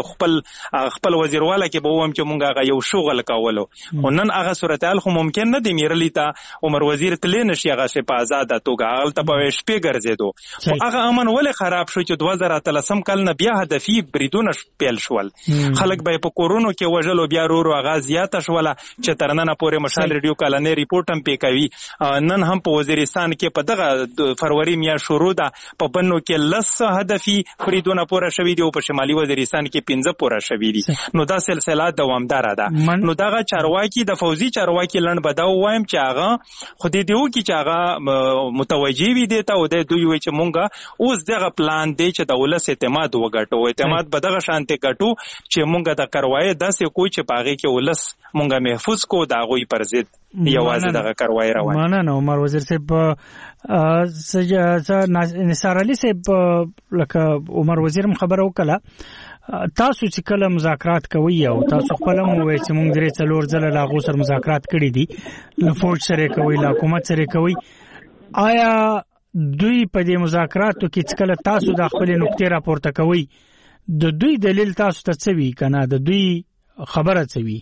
هغه خپل وزیرواله کې به ووایم چې مونږ هغه یو شغل کولو. خو نن هغه صورتحال خو ممکن نه دی میرلی ته عمر وزیر تللی نشي هغه په آزاده توګه هغلته به شپې ګرځېدو. خو هغه امن ولې خراب شو چې 2013 کال نه بیا هدفي بریدونه پیل شول. خلک به په کورونو کې وژل او بیا ورو هغه زیاته شوله چې تر ننه پورې مشال ریډیو کالنۍ ریپورټ هم پې کوي. نن هم په وزیرستان کې په دغه فروری میاشت شروع ده په بنو کې 10 هدفي بریدونه پوره شوي دي او په شمالي وزیرستان کې 15 پوره شوي دي. نو دا سلسله دوامداره ده. نو دغه چارواکي د فوزي چارواکي لنډ به دا ووایم چې هغه خو دې وکړي چې هغه متوجه وي دې ته او دوی وایي چې مونږ اوس دغه پلان دی چې د ولس اعتماد وګټو. اعتماد به دغه شانتې ګټو چې مونږ د کاروایي داسې کوو چې په هغې کې ولس مونږ محفوظ کو د هغوی پر ضد یوازې دغه کاروایي روان. مننه عمر وزیر صاحب. نثار علي صاحب لکه عمر وزیر هم خبره وکړه تاسو چې کله مذاکرات کوئ او تاسو خپل هم وایي چې موږ 3-4 ځله له هغو سره مذاکرات کړي دي، له فوج سره کوئ، له حکومت سره کوئ، آیا دوی په دې مذاکراتو کې چې کله تاسو د خپلې نقطې راپورته کوئ د دوی دلیل تاسو ته څه وي که نه د دوی خبره څه وي؟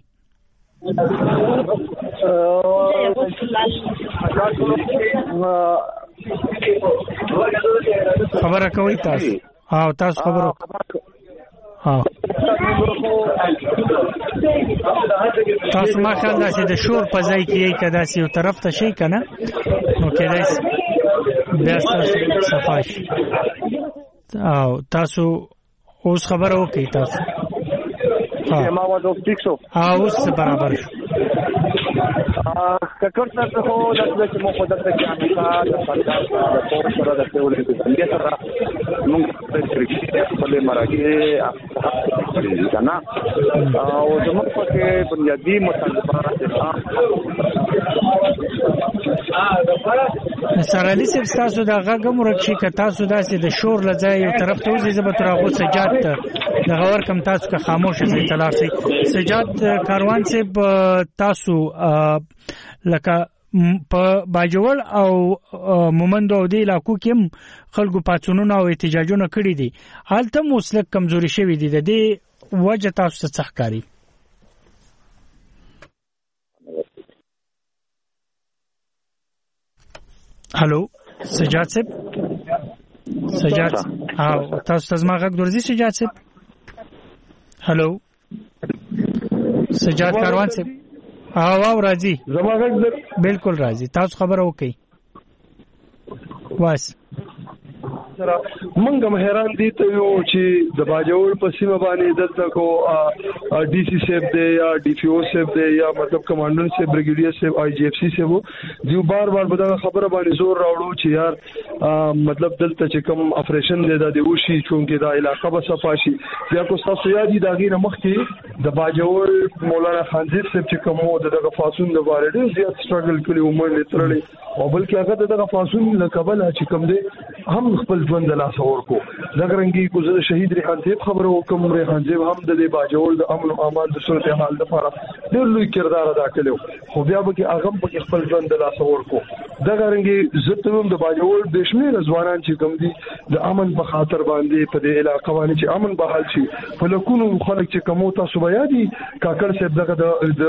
خبره کوي تاسو؟ تاسو خبره تاسو ما خیال داسې د شور په ځای کې یې که داسې یو طرف ته شئ که نه نو کېدای شي بیا ستاسو صفا شي. تاسو اوس خبره وکړئ. تاسو اوس برابر شو. ککړ څه خو د چې مو په دغه کې امریکا د سرکار د تور سره د ټولې د سیمې سره موږ په شرکت خپل مراجعه کنه او زموږ په کې بنیادی مطالبات نثار علي صاحب تاسو د غږ مرګ شي که تاسو داسې د شور لځای یو طرف ته وځئ زه به تر هغو سجاد ته دغه ورکم تاسو که خاموشه ځئ ته لاړ شئ. سجاد کاروان صاحب تاسو لکه په باجوړ او مومند او دې علاقو کې هم خلکو پاڅونونه او احتجاجونه کړي دي، هلته هم اوس لږ کمزوري شوي دي، د دې وجه تاسو ته څه ښکاري؟ هلو سجاد صاحب؟ سجاد تاسو ته زما غږ درځي سجاد صاحب؟ هلو سجاد کاروان صاحب؟ واو راځي بالکل راځي. تاسو خبره وکړئ. واس سره موږ هم حیران دي ته یو چې د باجوړ په سیمه باندې دلته کو ډي سي سیب دی یا ډي پی او سیب دی یا مطلب کمانډنټ سیب بریګیډیر سیب آی جی اف سی سیب دیو بار په خبره باندې زور راوړو چې یار مطلب دلته چې کوم اپریشن دی د وشي چونکې دا علاقہ به صفاشي بیا کو تاسو یادي دا غیر مخکې د باجوړ مولانا خانزیر صاحب چې کومو دغه فاسون د باره ډیر زیات سټرګل کړی عمر لترلې او بلکې هغه دغه فاسون لقبل چې کوم دی هم خپل ژوند لا سور کو زګرنګي کو زه شهید ریحان صاحب خبرو کوم ریحان صاحب هم د باجوړ د امن او امان د صورت حال لپاره ډیر لوی کردار ادا کړو خو بیا به هغه په خپل ژوند لا سور کو زګرنګي زتوم د باجوړ د شمیر ځوانان چې کوم دي د امن په خاطر باندې په دې علاقې باندې چې امن بحال شي په لکونو خلک چې کومو تاسو بیا دي کاکړ صاحب دغه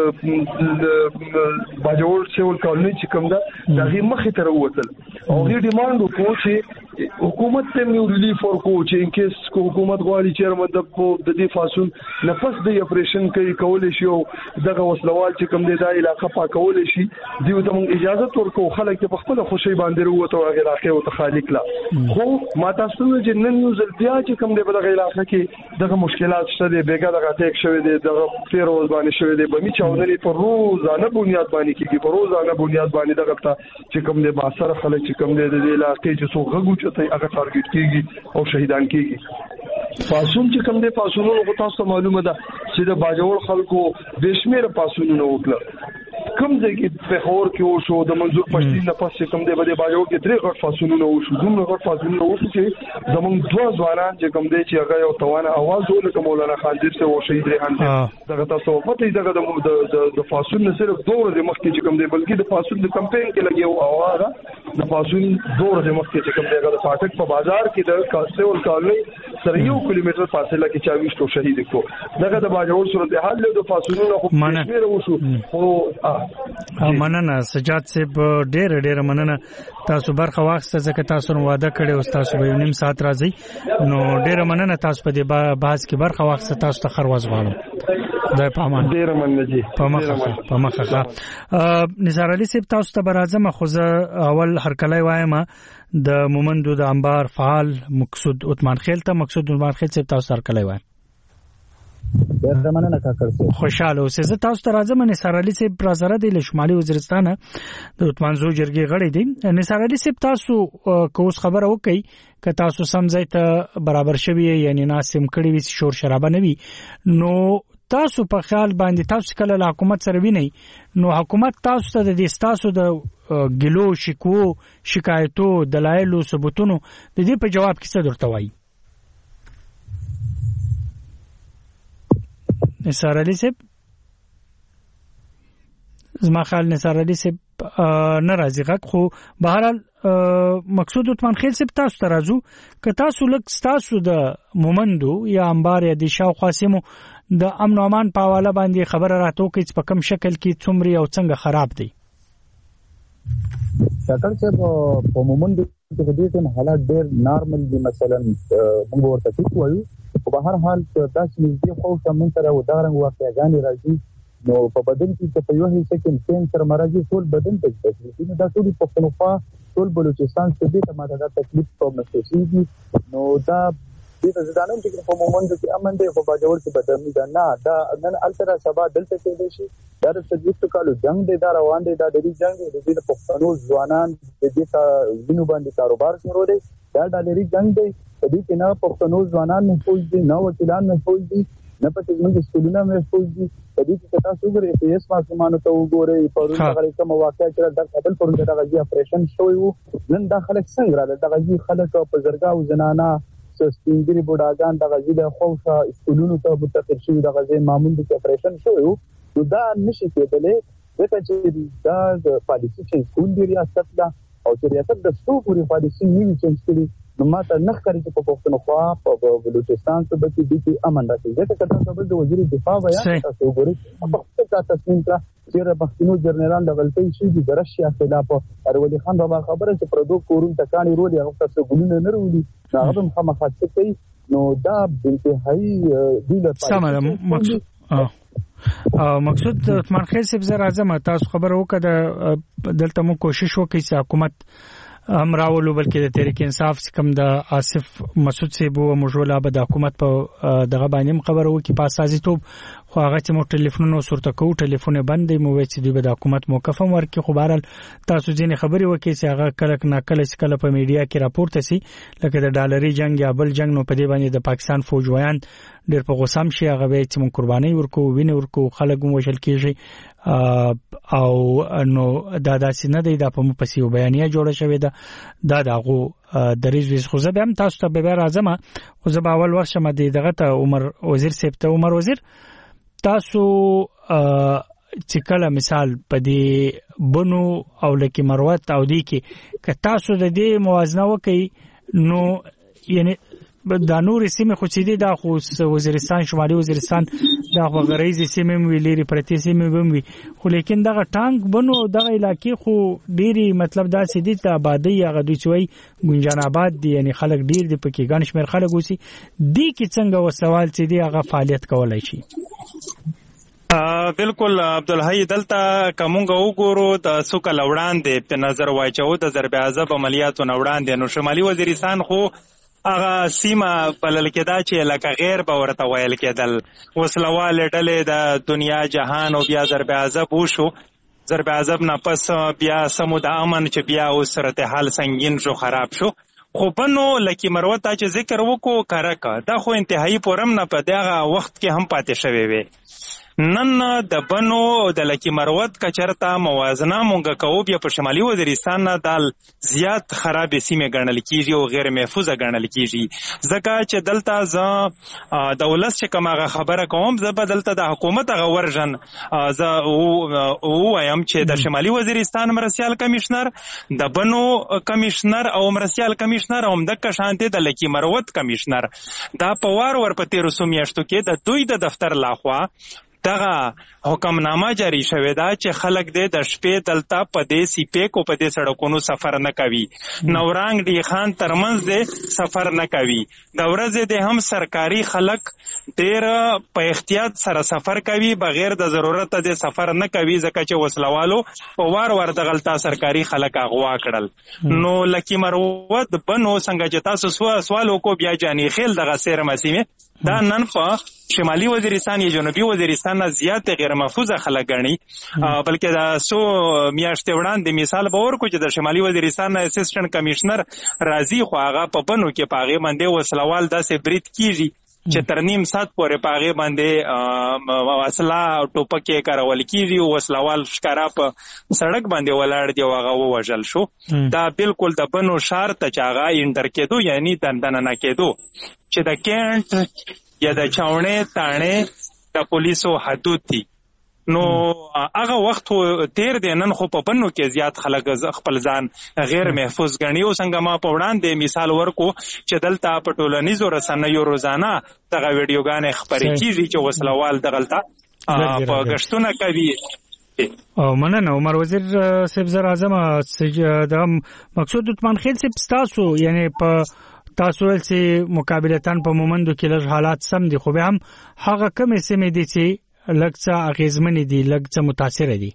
د باجوړ سیول کالونی چې کوم دا دغه مخې ته وروتل او دې ډیماند وکړو چې حکومت ته یو ریلیف ورکو چې ان کیس کو حکومت غواړي چې مطلب د دې فاسون نفس د اپریشن کوي کول شي او دغه وسلوال چې کوم دی د علاقې پاکول شي دیو ته اجازه ورکو خلک په خپل خوشي باندې وروته او علاقې او تخالق لا خو ما تاسو چې نن یو ځل بیا چې کوم دی په دغه علاقې کې دغه مشکلات شته دی بیګا دغه ټیک شوی دی دغه پیروز باندې شوی دی به می چاودنې پر روزانه بنیاد باندې کیږي پر روزانه بنیاد باندې دغه چې کوم دی با سره خلک چې کوم دی د علاقې چې څو غوږ ته هغه ټارګټ کیږي او شهیدان کیږي پاسون چې کوم دی پاسونو کو تاسو معلومه ده چې د باجوړ خلکو بشمیره پاسونو وکړه کوم ځای کې په خور کې او شو د منظور پښتين نه پاسې کوم دی بده باجوړ کې درې غټ فاسونو او شو دومره غټ فاسونو او شو چې زمونږ دوه ځوانان چې کوم دی چې هغه یو توانه आवाज ولکه مولانا خانزیر سے او شهید ریحان دغه تاسو پته دغه د فاسون نه صرف دوره د مخ کې چې کوم دی بلکې د فاسون د کمپاین کې لګي او اواز د فاسون دوره د مخ کې چې کوم دی هغه د فاټک په بازار کې د کاسول کالونی سره 1 کیلومتر فاصله کې چاويشتو شهید کو دغه د باجوړ صورت حال له فاسونو نه خو کشمیر وشو او مننه سجاد صاحب ډېر مننه تاسو برخه واخسته ځکه تاسو نو وعده کړی او تاسو به نیم ساعت راځي نو ډېر مننه تاسو په دې بحث کې برخه واخسته تاسو ته خرواز غواړم دا پامان ډېر مننه جی په مخه نثار علي صاحب تاسو ته برازم خو اول هرکلای وایم د مومندو د انبار فعال مقصود عثمان خیل ته مقصود عثمان خیل صاحب تاسو هرکلای وایم ډېر مننه کاکړ خوشاله اوسئ زه تاسو ته راځم نثار علي صاحب پرازره د شمالي وزیرستان د عثمانزو جرګې غړي دي نثار علي صاحب تاسو کوس خبره وکړي ک تاسو سم ځای ته برابر شوی یعنی ناسم کړي وي شور شرابه نه وي نو تاسو په خیال باندې تاسو کله له حکومت سره ویني نو حکومت تاسو ته د تاسو د ګلو شکو شکایتو دلایل او ثبوتونو د دې په جواب کې څه درته وایي نثار علي صاحب زما خیال نثار علي صاحب ناراضي غږ خو بهرحال مقصود عثمان خیل صاحب تاسو ته راځو که تاسو لک تاسو د مومندو یا انبار یا د شاو قاسمو د امن او امان په حواله باندې خبره راتو کې په کوم شکل کې څومره او څنګه خراب دي ډاکټر صاحب په مومندو کې د دې حالات ډېر نارمل دي مثلا موږ ورته ټیک وایو په هر حال دا چې دې خو سمون سره و دا رنګ واقعیان راځي نو په بدن کې په یو هیڅ کې کینسر مرضی ټول بدن ته تکلیف دا ټول په خنوفا ټول بلوچستان کې دې ته ماده تکلیف په محسوسيږي نو دا دې ځانم چې په مومند کې امن دې په باجوړ کې بدرمي دا نه دا نن الترا سبا دلته کې دي شي دا د تجربه کالو جنگ دې دا روان دي دا د جنگ دې په پښتنو ځوانان دې ته وینو باندې کاروبار شروع دي دا د لري جنگ دی دې کې نه پښتنو ځوانان محفوظ دي نه وکیلان محفوظ دي نه پټ موږ سکولونه محفوظ دي دې کې تاسو وګورئ چې اس ماسومانو ته وګورئ پرون هغه کوم واقعیا چې د خپل پرون دغه جی اپریشن شوی وو نن دا خلک څنګه را دغه جی خلک په زرګا او زنانه سپینګری بوډاګان دغه جی د خوفه سکولونو ته متفق شوی دغه جی معمول د اپریشن شوی وو دا نشي کېدلی ځکه چې دا د پالیسي چې کول دی ریاست دا او چې ریاست د څو پوری پالیسي نیوي چې کړي نو ماته نخ کړی چې په پښتونخوا په بلوچستان کې به دې امن راځي ځکه تاسو د وزیر دفاع بیان تاسو وګورئ په خپل تصمیم کا چې پښتنو جنرال د غلطۍ شي د رشیا خلاف ارولی خان بابا خبره چې پردو کورون تکانی رول هغه تاسو ګلونه نه رولي هغه هم خامخاته کوي نو دا انتهایی دی مقصود عثمان خیل صاحب زه راځم تاسو خبر وکړه دلته مو کوشش وکړئ چې حکومت هم راولو بلکې د تحریک انصاف کوم د آصف مسعود صاحب او مجوله به د حکومت په دغه باندې خبرو کې پاسازي توپ خو هغه چې مو ټلیفونونو سورته کو ټلیفون بندې مو وې چې د حکومت موقف ورکړي خو بهرال تاسو ځینې خبري وکړي چې هغه کله په میډیا کې راپورته سي لکه د ډالري جنگ یا بل جنگ نو په دې باندې د پاکستان فوج ویان ډېر په غوسام شي هغه به چې مون قرباني ورکو ویني ورکو خلک مو وشل کیږي او نو داسې نه دی دا په مو پسې بیانیه جوړه شوې ده دغه دریز ویس خو زه به هم تاسو ته به راځم خو زه به اول وخت شمه دغه ته عمر وزیر صاحب ته عمر وزیر تاسو چې کله مثال په دې بنو او لکه مروت او دی کې که تاسو د دې موازنه وکړي نو یعنی د نور سیمه خو چې دی دا خو وزیرستان شمالي وزیرستان دا خو غریزي سیمه ویلې پرتی سیمه وموي خو لیکن دغه ټانک بنو دغه علاقې خو ډيري مطلب دا سې دي ته آبادی هغه دوی چوي ګنجان آباد دي یعنی خلک ډیر دي پکې ګڼ شمیر خلک اوسي دي کې څنګه وسوال چې دی هغه فعالیت کولای شي بالکل عبدالحی دلته کومګه وګورو د سوکل وړاندې په نظر واچو د ضرب عذاب عملیاتو وړاندې نو شمالي وزیرستان خو هغه سیمه بلل کېدا چې لکه غیر به ورته ویل کېدل وسلوال ډلې د دنیا جهان او بیا ضرب عذاب وشو ضرب عذاب نه پس بیا سمود امن چې بیا صورت حال سنگین شو خراب شو خو بنو لکه مروت چې ذکر وکړو کارکا دا خو انتهایی پورم نه په دغه وخت کې هم پاتې شوی وي نن د بنو د لکی مروت کچرتا موازنه مونږ کوو بیا په شمالي وزیرستان نه دال زیات خراب سیمه ګڼل کیږي او غیر محفوظه ګڼل کیږي ځکه چې دلته ز دولت چې کومه خبره کوم ز بدلته د حکومت غو ورژن ز او ایم چې د شمالي وزیرستان مرسیال کمشنر د بنو کمشنر او مرسیال کمشنر هم د شانته د لکی مروت کمشنر دا پوار ور په 1300 میاشتو کې د دوی د دفتر لاخوا دغه حکمنامه جاری شوې ده چې خلک د شپې دلته په دې سیپې کو په دې سړکونو سفر نه کوي نورانګ دی خان ترمنځ دې سفر نه کوي د ورځې د هم سرکاري خلک ډېر په احتیاط سره سفر کوي بغیر د ضرورت د سفر نه کوي ځکه چې وسلوالو په وار د غلطه سرکاري خلک اغوا کړل نو لکی مروت بنو څنګه چې تاسو سوال وکړو بیا جانی خیل دغه سیر مسیمه دا نن په شمالي وزیرستان یا جنوبي وزیرستان نه زیات غیر محفوظه خلک غني بلکې دا سو میاشتې وړاندې مثال به ورکو چې د شمالي وزیرستان نه اسسټنټ کمشنر راضي خو هغه په بنو کې پاغه باندې وسلوال داسې بریټ کیږي چې تر نیم سات پورې پاغه باندې وسله ټوپکې کارول کیږي وسلوال ښکارا په سړک باندې ولاړ دی هغه وژل شو دا بالکل د بنو شهر ته چاغه انټر کېدو یعنی دندنه نه کېدو چې د کینټ یا د چاونې تانې د پولیسو حدود دي نو هغه وخت تیر دی نن خو په بنو کې زیات خلک خپل ځان غیر محفوظ ګڼي او څنګه ما په وړاندې مثال ورکو چې دلته په ټولنیزو رسنیو روزانه دغه ویډیوګانې خپرې کیږي چې وسلوال دغلته په غشتونه کوي او مننه عمر وزیر صاحب زر اعظم د مقصود عثمان خیل صاحب تاسو یعنی په تاسو ول چې مقابلتان په مومندو کې لږ حالات سم دي خو به هم هغه کومې سیمې دي چې لږ اغیزمن دي لږ متاثر دي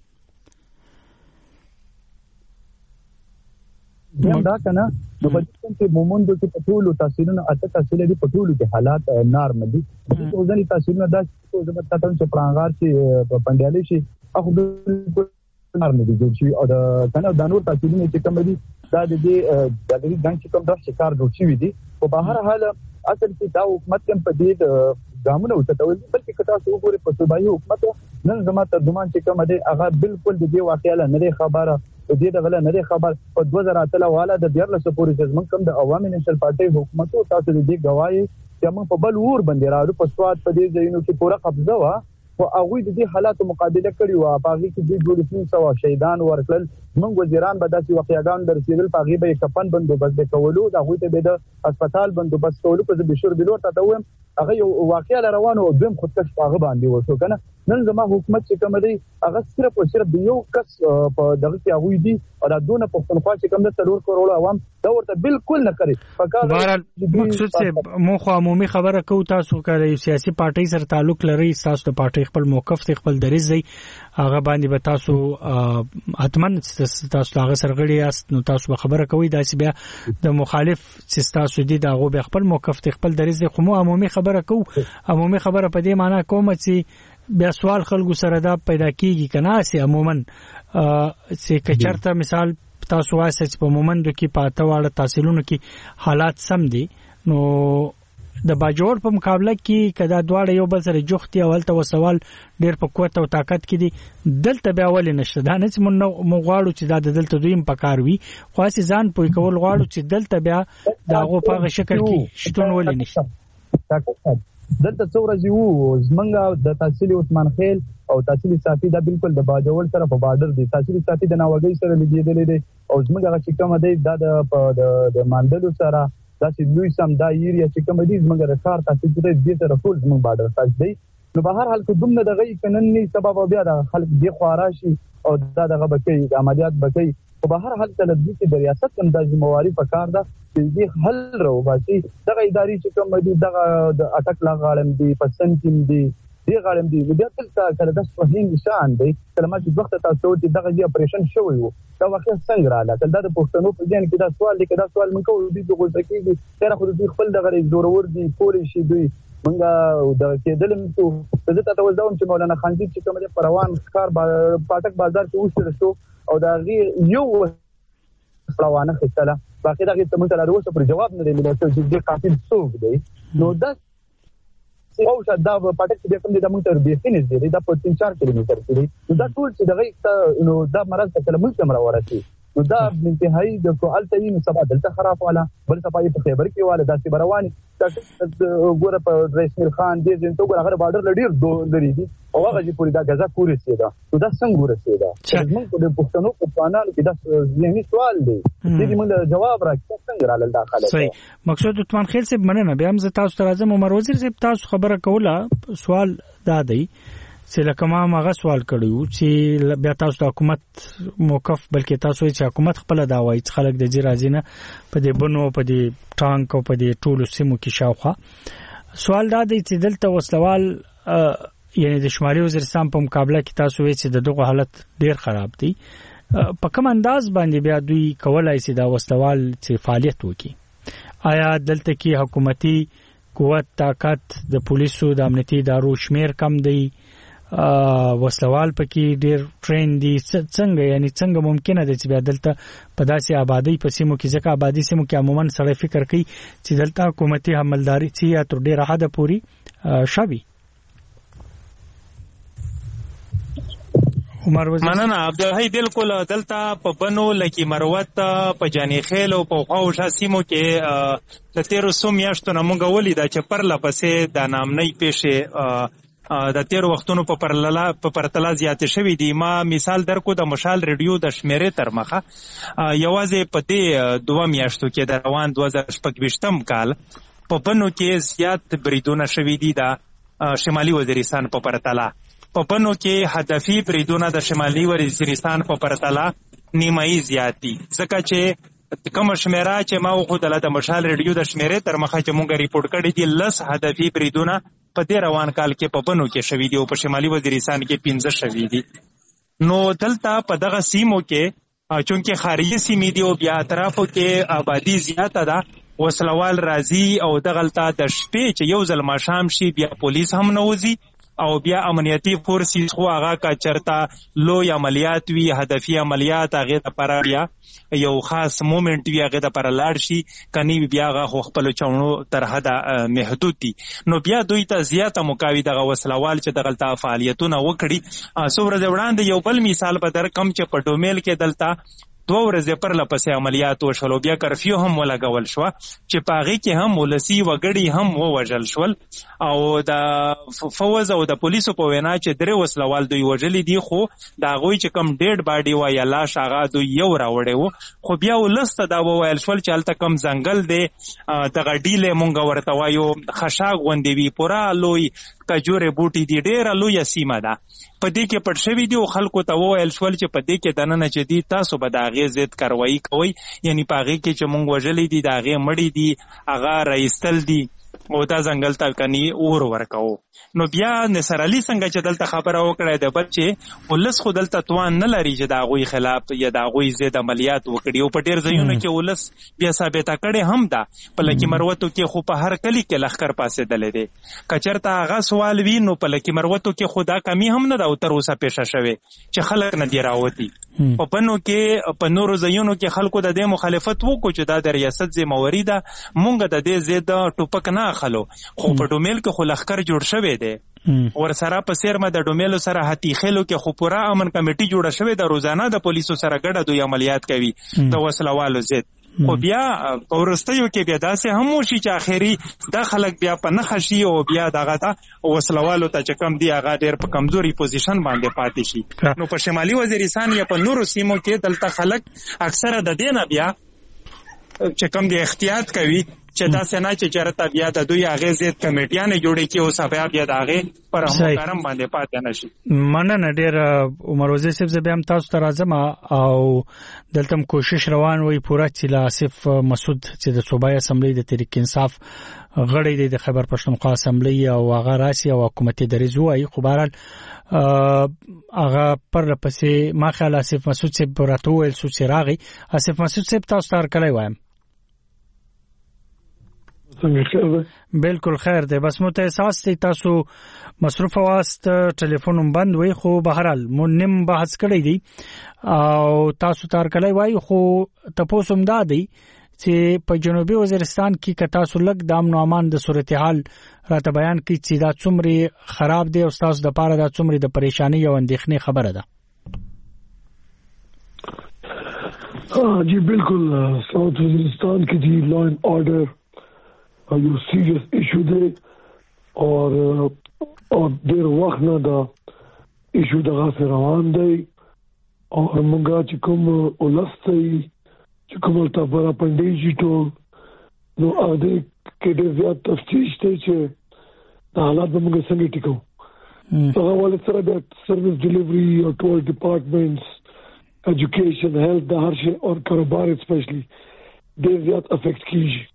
دا کنه نو په دې کې مومندو کې په ټولو تاثیرونه اته تاثیر دي په ټولو کې حالات نارمل دي په ځینې تاثیرونه دا چې تاسو چې پرانګار چې په پندیالي شي اخو بالکل نارمل دي چې او دا کنه د نور تاثیرونه چې کوم دي دا د دې ګنګ چې کوم د شکار جوړ شي دي په بهر حال اصل کې دا حکومت هم په دې ګامونه وتاول بلکې کتا سو وګوره په صوبایي حکومت نن زموږ ترجمان چې کوم دی هغه بالکل د دې واقعیا نه خبره دې د غل نه خبر په 2003 والا د 14 پورې ځمن کوم د عوامي نشل پارټي حکومت او تاسو دې گواهی چې موږ په بل ور باندې راړو په سواد په دې ځایونو کې پوره قبضه وا او هغه د دې حالاتو مقابله کړی و په هغه کې د جوړ 300 شهیدان ورکل موږ وزیران به داسې واقعیان درسیدل په هغه به کفن بندوبست وکولو دا غوته به د هسپتال بندوبست کولو په بشور بلور ته دوم هغه یو واقعیا روانو او دیم خودکش هغه باندې وشو کنه نن زما حکومت چې کوم دی هغه صرف او صرف د یو کس په دغه کې هغه دي او دا دونه پښتونخوا چې کوم د 3 کروڑ عوام دا ورته بالکل نه کوي. بهرحال مقصود چې مو خو عمومي خبره کو تاسو کوي سیاسي پارټي سره تعلق لري تاسو د پارټي خپل موقف خپل دریځ دی هغه باندې به تاسو حتمن تاسو هغه سرغړی است نو تاسو خبره کوي دا چې بیا د مخالف چې تاسو دي دا غو خپل موقف خپل دریځ خو مو عمومي خبره کو عمومي خبره په دې معنی کوم چې بیا سوال خلکو سره دا پیدا کیږي کنه چې عموما چې کچرته مثال تاسو واسه چې په مومندو کې پاته واړه تحصیلونو کې حالات سم دي نو د باجوړ په مقابله کې کدا دواړه یو بل سره جوختي اول ته سوال ډیر په قوت او طاقت کې دي دلته بیا ولې نشته دا نه چې مونږ غواړو چې دا دلته دویم پکار وي خو چې ځان پوي کول غواړو چې دلته بیا دا غو په شکل کې شتون ولې نشته. دلته څو ورځې وو زمونږ د تحصیل عثمان خیل او تحصیل صافي دا بالکل د باجوړ سره په بارډر دي. تحصیل صافي د ناوګي سره لګیدلې دي او زمونږ هغه چې کوم دی دا د ماندلو سره دا چې لوی سم دا ایریا چې کوم دي زمونږ د ښار تحصیل دې سره ټول زمونږ بارډر تاج دی. نو په هر حال کې دومره دغه قانوني سبب بیا د خلک دی خواراشي او دا دغه بکی د عملیات بکی او په هر حال کې د دې د ریاست هم د ذمہواری په کار ده چې دې حل راو باسي دغه اداري چې کوم دي دغه د اټک لاغړم دي پسند تیم دي دی غړم دي بیا تل کله د سپهین نشان دی کلمات د وخت تاسو ته دغه دی اپریشن شوی وو دا واقعا څنګه رااله کله د پښتنو په ځین کې دا سوال دی کدا سوال من کوو دي د غوړ کې تر خو د خپل دغه زورور دي پولیس دوی منګه د کېدلم ته زه ته وځم چې مولانا خانزي چې کوم د پروان ښکار پاټک بازار کې وشتل شو او دا یو روانه خسله باقي دغه ته مونږ ته راوځو پر جواب نه دی ملته چې د قاتل څوک دی نو دا او دا پاټک چې کوم د مونږ ته بیخینز دی دا په 3-4 کیلومتر کې دی دا ټول چې دغه نو دا مرز ته کله مونږ سم راورسي نو دا انتهایی د کوال تین سبا دلته خراب والا بل صفای په خیبر کې والا داسې برواني ګوره په رئیس خان دې ځین ته ګوره هغه بارډر لډیر لري دي او هغه چې پوری دا غزا پوری سي دا دا څنګه ورسي دا موږ په پښتنو په پانال کې دا ځینې سوال دی دې موږ جواب راکړو څنګه رالل داخله صحیح مقصود عثمان خیل صاحب مننه بیا هم تاسو ته راځم عمر وزیر صاحب تاسو خبره کوله سوال دا دی چې لکه ما هغه سوال کړیو چې بیا تاسو د حکومت موقف بلکې تاسو چې حکومت خپل دا وایي چې خلک د جرازینه په دې بنو په دې ټانک او په دې ټولو سیمو کې شاوخه سوال دا دی چې دلته وسلوال یعنی د شمالي وزیرستان په مقابله کې تاسو وایي چې دغه حالت ډیر خراب دی په کوم انداز باندې بیا دوی کولای شي دا وسلوال چې فعالیت وکړي آیا دلته کې حکومتي قوت طاقت د پولیسو د امنیتي ادارو شمیر کم دی وسلوال پکې ډیر ټرین دي څنګه یعنی څنګه ممکنه ده چې بیا دلته په داسې آبادی په سیمو کې ځکه آبادی سیمو کې عموما سړی فکر کوي چې دلته حکومتي حملداري چې یا تر ډیره حد پوري شوي. عمر وزیر مننه عبدالحی بالکل دلته په بنو لکی مروت په جانی خیل او په خواوشا سیمو کې د 1300 میاشتو نه مونږ ولیدا چې پر لپسې د نامنۍ پیښې د تیر وختونو په پرتله زیات شوی دی. ما مثال درکو د مشال ریډیو د شمیرې تر مخه یوازې په دې 2 میاشتو کې د روان 2025 کال په بنو کې زیات بریدونه شوی دي د شمالي وزیرستان په پرتله. په بنو کې هدفي بریدونه د شمالي وزیرستان په پرتله نیمایي زیات دي ځکه چې کوم شمیره چې ما خو د مشال ریډیو د شمیرې تر مخه چې مونږ ریپورت کړی دي لس هدفي بریدونه په دې روان کال کې په بنو کې شوی دی او په شمالي وزیرستان کې 15 شوی دي. نو دلته په دغه سیمو کې چونکه خارجي سیمې دي او بیا اطرافو کې آبادی زیاته ده وسلوال راځي او دغلته د شپې چې یو ځل ماښام شي بیا پولیس هم نوځي او بیا امنیتي فورسز خو هغه کا چرتا لوی عملیات وی هدفي عملیات هغه لپاره بیا یو خاص مومنت وی هغه لپاره لاړ شي کني بیا هغه خپل چونو تر حدا محدود دي. نو بیا دوی ته زیاته مقاوي دغه وسلوال چې دغلته فعالیتونه وکړي. سورز وړاندې یو بل مثال به در کم چې په ډومیل کې دلته 2 ورځې پر لپسې عملیات وشول، بیا کرفیو هم ولګول شو چې پاغي کې هم ولسی وګړي هم ووجل شول او د فوز او د پولیسو په وینا چې 3 وسلوال دوی وجلې دي، خو دا غوي چې کم ډیډ باډي و یا لاش هغه دوی یو راوړې وو، خو بیا ولسته دا وویل شول چې الته کم ځنګل دی دغه ډیله مونږ ورته وایو خشاک غوندې وي، پورا لوی کجورې بوټي دي، ډېره لویه سیمه ده، په دې کې پټ شوي دي او خلکو ته وویل شول چې په دې کې دننه چې دي تاسو به د هغې ضد کاروایي کوئ، یعنی په هغې کې چې مونږ وژلي دي د هغې مړي دي هغه رایستل دي او دا ځنګل ته کني اور ورکوو. نو بیا نصر علي څنګه چې دلته خبره وکړه د بچې ولس خو دلته توان نه لري چې د هغوی خلاف یا د هغوی ضد عملیات وکړي او په ډېر ځایونو کې ولس بیا ثابته کړې هم ده، په لکي مروتو کې خو په هر کلي کې لښکر پاسېدلی دی، که چېرته هغه سوال وي نو په لکي مروتو کې خو دا کمی هم نه ده او تر اوسه پیښه شوې چې خلک نه دي راوتي. په بنو کې په نورو ځایونو کې خلکو د دې مخالفت وکړو چې دا د ریاست ذمہواري ده، مونږ د دې ضد ټوپک نه اخلو، خو په ډومیل کې خو لښکر جوړ شوی دی ورسره په سیرمه د ډومیلو سره هتیخلو کې خو پورا امن کمیټي جوړه شوې ده، روزانه د پولیسو سره ګډه دوی عملیات کوي د وسلوالو ضد، خو بیا په وروستیو کې بیا داسې هم وشي چې آخري دا خلک بیا په نښه شي او بیا دغه ته وسلوالو ته چې کم دي هغه ډېر په کمزوري پوزیشن باندې پاتې شي. نو په شمالي وزیرستان یا په نورو سیمو کې دلته خلک اکثره د دې نه بیا چې کم دي احتیاط کوي چې دا سنا چې چرته بیا د دوی هغې ضد کمیټیانې جوړې کړي او بیا د هغې پر همکارم باندې پاتې نه شي. مننه ډېر عمر وزیر صاحب، زه بیا هم تاسو ته راځم او دلته هم کوشش روان وي پوره چې له آصف مسعود چې د صوبایي اسمبلی د تحریک انصاف غړی دی د خیبر پښتونخوا اسمبلی او هغه راسي او حکومتي دریځ وایي، خو بهرحال هغه پر لپسې ما خیال آصف مسعود صاحب راته وویل څو چې راغی. آصف مسعود صاحب تاسو ته هرکلی وایم. بالکل خیر دی، بس مو ته احساس دی تاسو مصروف واست، ټلیفون هم بند وي، خو بهرحال مو نیم بحث کړی دی او تاسو ته هرکلی وایو، خو تپوس هم دا دی چې په جنوبي وزیرستان کې که تاسو لږ د امن او امان د صورتحال راته بیان کړئ چې دا څومره خراب دی او ستاسو دپاره دا څومره د پریشانۍ او اندېښنې خبره ده. جی بالکل، ساؤتھ وزیرستان کې جی لا اینڈ آرڈر یو سیریس ایشو دی اور ډېر وخت نه دا ایشو دغه روان دی او موږ چې کوم ولس دی چې کوم تابره پندې ټول نو هغه کې ډېر زیات تفتیش دی چې د حالات به موږ څنګه ټیکو. هغه ولې سره د سروس ډیلیوري او ټول ډپارټمنټس ایجوکیشن هیلث د هر شي او کاروبار اسپیشلی ډېر زیات افیکټ کیږي.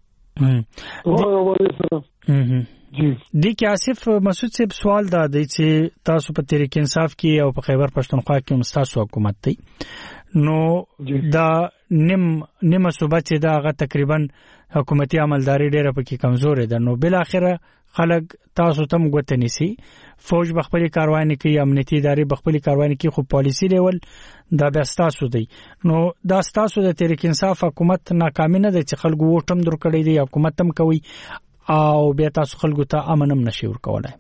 جی دی کې آصف مسعود صاحب سوال دا دی چې تاسو په تحریک انصاف کې او په خیبر پښتونخوا کې هم ستاسو حکومت دی، نو دا نیمه صوبه چې دا هغه تقریبا حکومتي عملداري ډېره پکې کمزورې ده، نو بالاخره خلک تاسو ته هم ګوته نیسي، فوج به خپلې کاروانې کوي، امنیتي ادارې به خپلې کاروانې کوي، خو پالیسي لیول دا بیا ستاسو دی. نو دا ستاسو د تحریک انصاف حکومت ناکامي نه ده چې خلکو ووټ هم درکړی دی، حکومت هم کوي او بیا تاسو خلکو ته امن هم نشي ورکولی.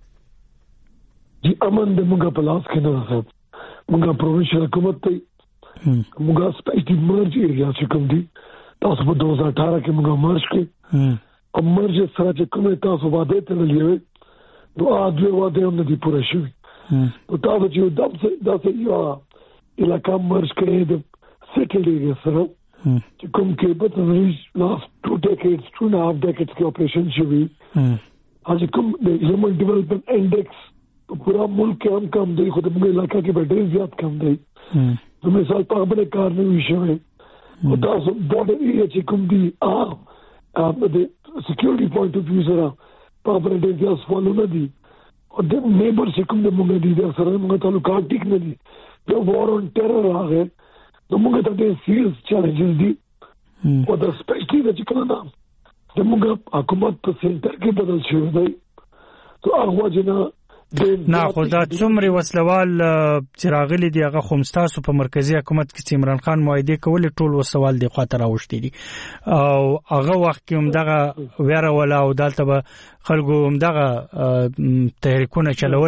جی امن د موږ په لاس کې نه ده صاحب، موږ پروونشل حکومت دی، موږ سپیشلی مرج ایریا چې کوم دي تاسو په 2018 کې موږ مرج کې او مرج سره چې کومه تاسو واده تللی وي نو هغه واده هم نه دي پوره شوي، نو تاسو چې داسې یو علاقه مرج کړی د سیټلډ ایریا سره چې کوم کې په لاست 2 decades 2.5 decades کې اپریشن شوي، هغه کوم د هیومن ډیولپمنٹ انډیکس په پورا ملک کې هم کم دی، خو د موږ علاقه کې به ډېر زیات کم دی. نو مثال په خپل کار نه وي شوی او تاسو بورډر ایریا چې کوم دی د سکیورټي پوینټ اف ویو سره په خپل ډېر زیات سوالونه دي او د نیبر چې کوم د موږ دي د سره موږ تعلقات ټیک نه دي، د وار اون ټیرر راغی نو موږ ته ډېر سیریس چیلنجز دي او د سپیشلی د چې کله د موږ حکومت په سنټر کې بدل شوی دی نو هغه وجه نه خو دا څومره وسلوال چې راغلي دي هغه خو ستاسو په مرکزی حکومت کې چې عمران خان معاهده کولې ټول وسوال دی خاطر راوښتي دي او هغه وخت کې هم دغه ویره ولا او دلته به خلکو هم دغه تحریکونه چلول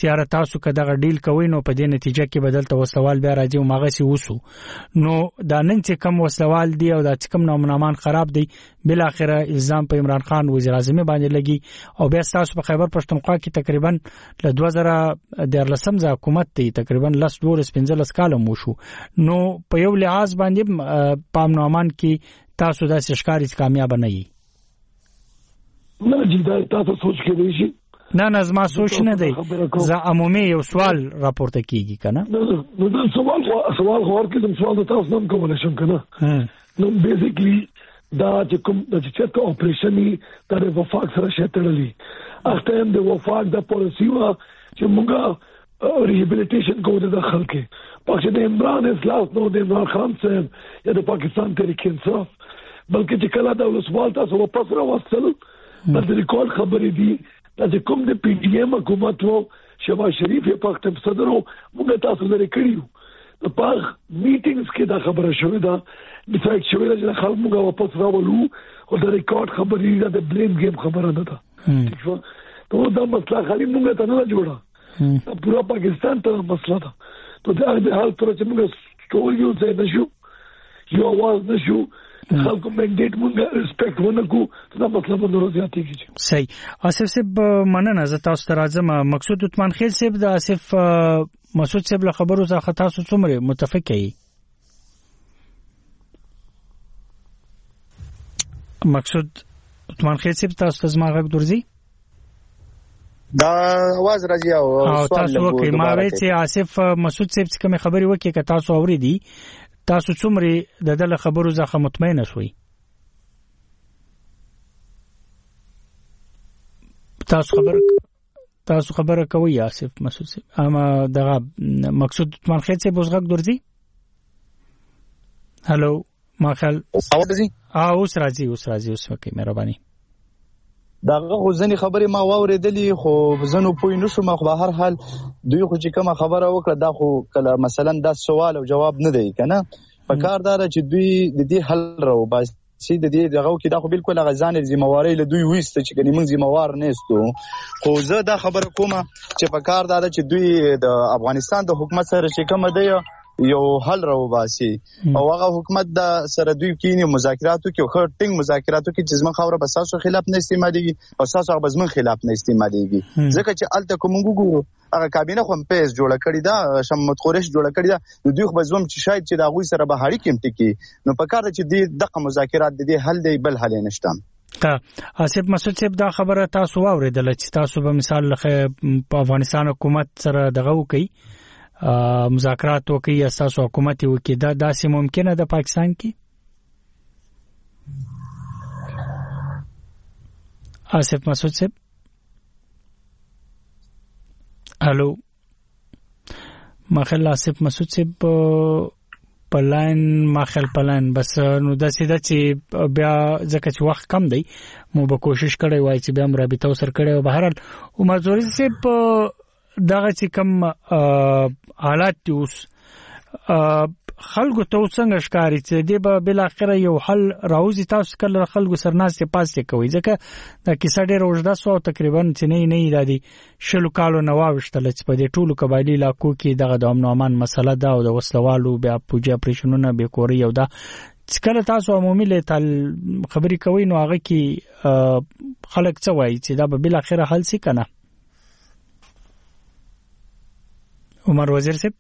چې تاسو که دغه ډیل کوئ نو په دې نتیجه کې بدلته وسلوال بیا راځي او ماغسي وسو نو دا نن چې کم وسلوال دی او دا چې کم نامنامان خراب دی بل اخره الزام په عمران خان وزیر اعظم باندې لګي او بیا تاسو په خیبر پښتونخوا کې تقریبا ل 2013 حکومت دی تقریبا 15 کال مو شو نو په یو لحاظ باندې پام نو امان کې تاسو دا شکاري کامیاب نه یي نه جی دا تاسو سوچ کې دی نه زما سوچ نه دی زه عمومي یو سوال راپورته کیږي کنه نو دا سوال خو ورکې سوال تاسو نن کوم نشم کنه نو بیسیکلی دا چې کوم د چېک اپریشن د وفاق سره شتړلی اخته هم د وفاق د پالیسی وا چې موږ ریهابیلیټیشن کوو د خلک پکې د عمران اصلاح نو د عمران خان صاحب یا د پاکستان تحریک انصاف بلکې چې کله د ولسوال تاسو واپس راوستل د ریکارډ خبرې دي چې کوم د پی ډی ایم حکومت وو شهباز شریف یې په خپل صدر موږ تاسو لري کړیو په پاغ میټینګز کې دا خبره شوې ده ډیسایډ شوې ده چې خلک موږ واپس راولو او د ریکارډ خبرې ده د بلیم گیم خبره نه ده ٹھیک شو ته دا مسله خالي موږ ته نه جوړه دا پورا پاکستان ته مسله ده ته د هر حال تر چې موږ ټول یو ځای نشو یو आवाज نشو خلکو منډیټ مونږه ریسپیکټ ونکو دا مطلب نور زیاتې کیږي صحیح آصف صاحب مننه زه تاسو ته راځم مقصود عثمان خیل صاحب د آصف مسعود صاحب له خبرو څخه تاسو څومره متفق یې مقصود عثمان خیل صاحب تاسو ته زما غږ درځي دا आवाज راځي او تاسو وکي ما وایي چې آصف مسعود صاحب څخه کوم خبري وکي که تاسو اوریدي تاسو څومره د دله خبرو ځخه مطمئن شوي تاسو خبره کوي آصف مسعود اما دغه مقصود عثمان خیل صاحب اوس غږ درځي هالو ما خیال اوس راځي اوس وکي مهرباني داغه غوځنی خبره ما واوریدلې خو زنو پوی نشم خو به هر حال دوی خو چې کومه خبره وکړه دا خو کله مثلا دا سوال او جواب نه دی کنه په کار دا چې دوی د دې حل راو باسي د دې دغه کې دا خو بالکل غزان ذمہواری له دوی وېست چې کني موږ ذمہوار نه استو خو زه دا خبره کوم چې په کار دا چې دوی د افغانستان د حکومت سره چې کوم دی یو حل راو باسي او هغه حکومت د سره دوی کینی مذاکراتو کې خو ټینګ مذاکراتو کې چې زمون خبره بس تاسو خلاف نه استعماليږي او تاسو هغه زمون خلاف نه استعماليږي ځکه چې الته کوم ګورو هغه کابینه خو پیس جوړه کړی دا شمت قریش جوړه کړی دا دوی خو زوم چې شاید چې دا غوي سره به هړی کېمټ کی نو په کار چې دغه مذاکرات د دې حل دی بل حل نشته آصف مسعود صاحب دا خبره تاسو واوریدل چې تاسو به مثال په افغانستان حکومت سره دغه وکي مذاکرات وکي اساسو حکومت وکي دا داسې ممکنه ده پاکستان کې آصف مسعود صاحب الو مخل آصف مسعود صاحب پلاین بس نو د سیده چې بیا ځکه چې وخت کم دی مو به کوشش کړی وای چې بیا هم رابطه وسر کړی او بهرحال عمر زوري صاحب دغه چې کم حالات اوس خلکو ته څنګه ښکاري چې دی به بل اخره یو حل راوځي تاسو کله خلکو سرناستې پاسې کوي ځکه دا کیسه ډېر اوږده سو تقریبا چې نه دی شلو کالو نواوشتل چې په دې ټولو قبایلی علاقو کې دغه د امن او امان مسله ده او د وسلوالو بیا پوجا اپریشنونه به کوري او دا کله تاسو عمومي له خبرې کوي نو هغه کې خلک څه وایي چې دا به بل اخره حل سي کنه عمر وزیر صاحب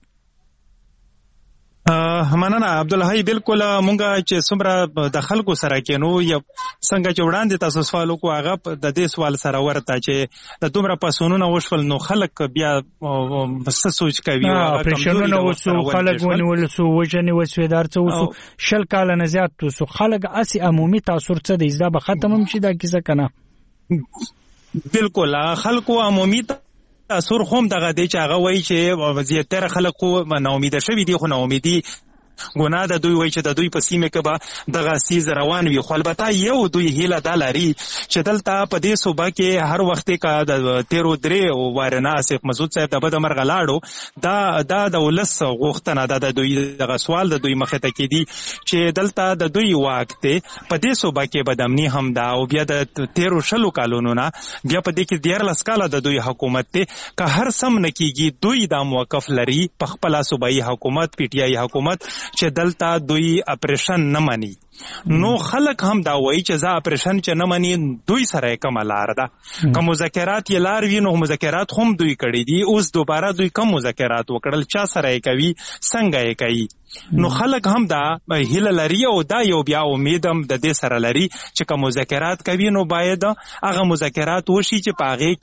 مننه عبدالحی بالکل مونږه چې څومره د خلکو سره کېنو یا څنګه چې وړاندې تاسو سوال وکړو هغه د دې سوال سره ورته چې د دومره پسونونه وشول نو خلک بیا څه سوچ کوي اپریشنونه وسو خلک ونیول سو وجنې وسویدار څه وسو شل کال نه زیات وسو خلک اسی عمومي تاثیر څه د ازدا به ختم هم شي دا کیسه کنه بالکل خلکو عمومي تاثیر هم دغه دی چې هغه وایي چې زیاتره خلکو نا امید شوي دي خو نا امیدي ګناه د دوی وای چې د دوی په سیمه کې به دغه سیز روان وي. خو البته یو دوی هیله دا لري چې دلته په دې صوبه کې هر وخت کې د تیرو درې وارنه آصف مسعود صاحب د بده مرغه لاړو دا د ولس غوښتنه ده. د دوی دغه سوال د دوی مخې ته کېدي چې دلته د دوی واک دی په دې صوبه کې بدامني هم ده او بیا د 13 کالونو نه بیا په دې کې 14 کاله د دوی حکومت دی. که هر سم نه کېږي دوی دا موقف لري په خپله صوبایي حکومت پی ټی آی حکومت چې دلته دوی اپریشن نه مني. نو خلک هم دا وایي چې زه اپریشن چې نه مني دوی سره یې کومه لار ده. که مذاکرات یې لار وي نو مذاکرات هم دوی کړي دي. اوس دوباره دوی کم مذاکرات وکړل، چا سره یې کوي، څنګه یې کوي. نو خلک هم دا هیله لري او دا یو بیا امید هم د دې سره لري چې که مذاکرات کوي نو باید هغه مذاکرات وشي چې په هغې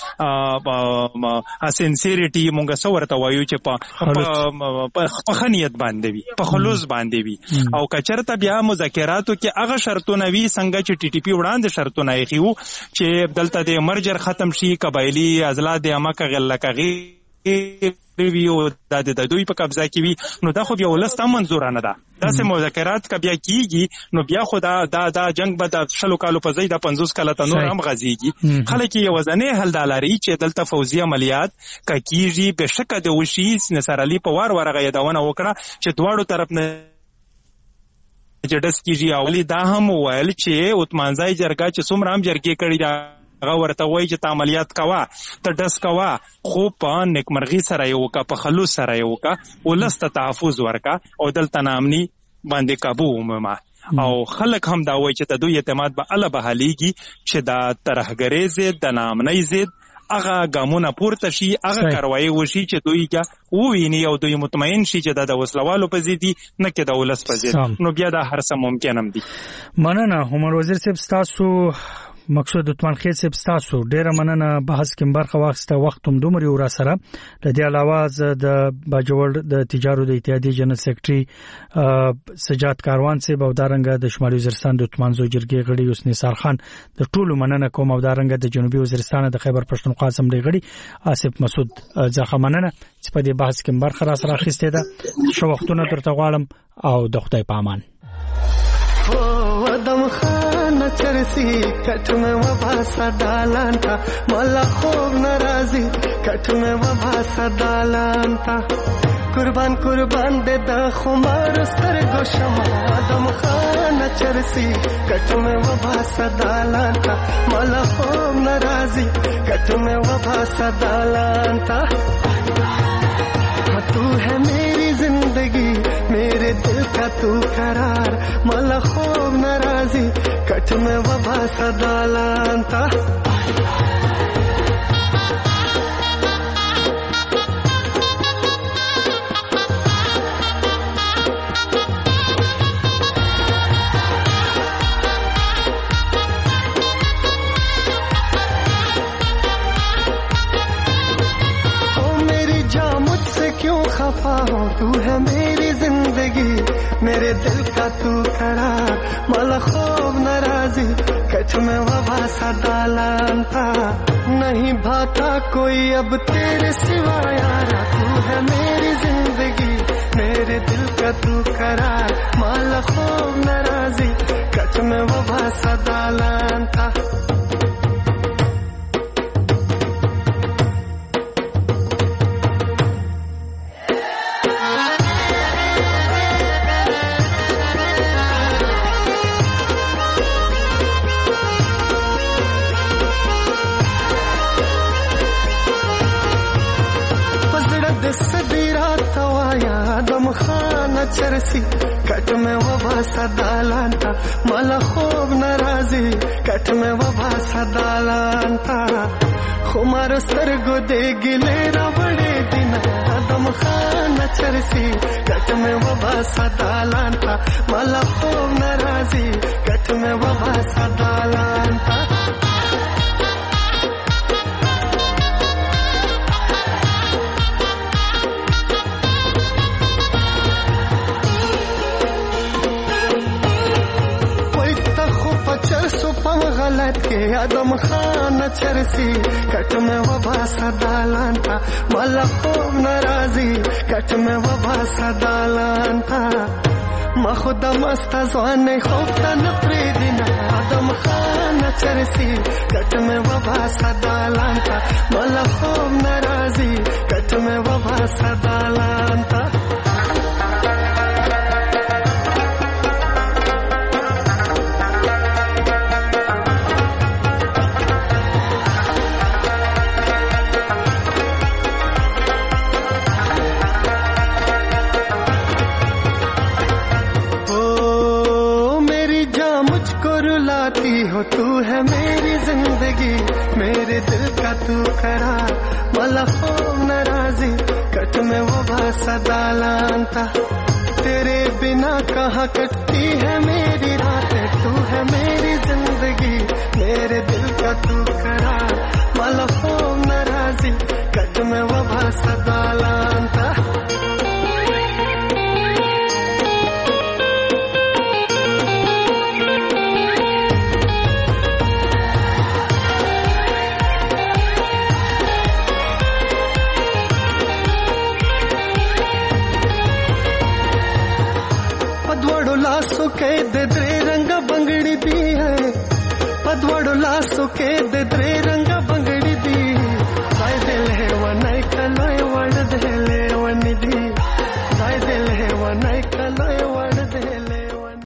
کې سنسیریټي مونږ څه ورته وایو چې په ښه نیت باندې وي، په خلوص باندې وي. او که چېرته بیا مذاکراتو کې هغه شرطونه وي څنګه چې ټي ټي پي وړاندې شرطونه ایښي وو چې دلته د مرجر ختم شي، قبایلي عضلات د عامه کغلکغي وي او د دوی په قبضه کې وي، نو دا خو بیا ولس ته منظوره نه ده. داسې مذاکرات که بیا کېږي نو بیا خو دا جنګ به د 20 کالو په ځای د 50 کاله ته نور هم غځېږي. خلک یې یوازینی حل دا لري چې دلته فوځي عملیات که کېږي بېشکه د وشي. نصر علي په وار هغه یادونه وکړه چې دواړو طرف نه چې ډس کېږي. اولي دا هم وویل چې عثمانزی جرګه چې څومره هم جرګې کړي ده هغه ورته وایي چې ته عملیات کوه، ته ډس کوه، خو په نیکمرغي سره یې وکړه، په خلوص سره یې وکړه، ولس ته تحفظ ورکړه او دلته ناامني باندې قابو ومومه. او خلک هم دا وایي چې د دوی اعتماد به هله بحالېږي چې د ترهګرۍ ضد، د ناامنۍ ضد هغه ګامونه پورته شي، هغه کاروایي وشي چې دوی وویني او دوی مطمئن شي چې دا د وسلوالو په ضد دي نه کې د ولس په ضد. نو بیا دا هر څه ممکن هم دي. مننه عمر وزیر صاحب، ستاسو مقصود عثمان خیل صاحب ستاسو ډیره مننه. بحث کې برخه واخیسته، وخت هم دومره ور سره. د دې علاوه زه د باجوړ د تجارت د اتحادیې جنرال سیکریټري سجاد کاروان صاحب او دارنګه د شمالي وزیرستان د عثمانزو جرګې غړي اوس نثار خان د ټولو مننه کوم او دارنګه د جنوبي وزیرستان د خیبر پښتونخوا اسمبلی غړي آصف مسعود ځخه مننه چې په دې بحث کې برخه را سره اخیسته ده. شو وختونه درته غواړم او د خدای په امان. ودم خانه چرسی کټ میں وبا صدالان تا مولا خوب ناراضی کټ میں وبا صدالان تا قربان قربان دے دا خمار سترګو شمع ودم خانه چرسی کټ میں وبا صدالان تا مولا خوب ناراضی کټ میں وبا صدالان تا. تو ہے میری زندگی میرے دل کا تو قرار مولا خوب ناراضی کٹ میں وبا صدالان تا. खफा हो तू है मेरी जिंदगी मेरे दिल का तू करार मौला खूब नाराजी कच में वबा सदालान था नहीं भाता कोई अब तेरे सिवा यारा तू है मेरी जिंदगी मेरे दिल का तू करार मौला खूब नाराजी कच में वबा सदालान था. चरसी कट में वबा सदालान था मला खूब नाराजी कट में वबा सदालान था खुमार सरगो दे गिले बड़े दिन दम खाना चरसी कट में वबा सदालान था मला खूब नाराजी कट में वबा सदालान था. बैठ के आदम खान चरसी कट में वबा सदालान था मला खूब नाराजी कट में वबा सदालान था ما خودم است از آن خوفتن پریدینا آدم خان چرسی کتم و با صدالانتا مالا خوب نرازی کتم و با صدالانتا हो तू है मेरी जिंदगी मेरे दिल का तू करार मला खूब नाराजी कट में वो सदालान था तेरे बिना कहाँ कटती है मेरी रातें तू है मेरी जिंदगी मेरे दिल का तू करार मला खूब नाराजी कट में वो सदालान था के दे रंग बंगड़ी दी है पदवड़ो लासो के दे रंग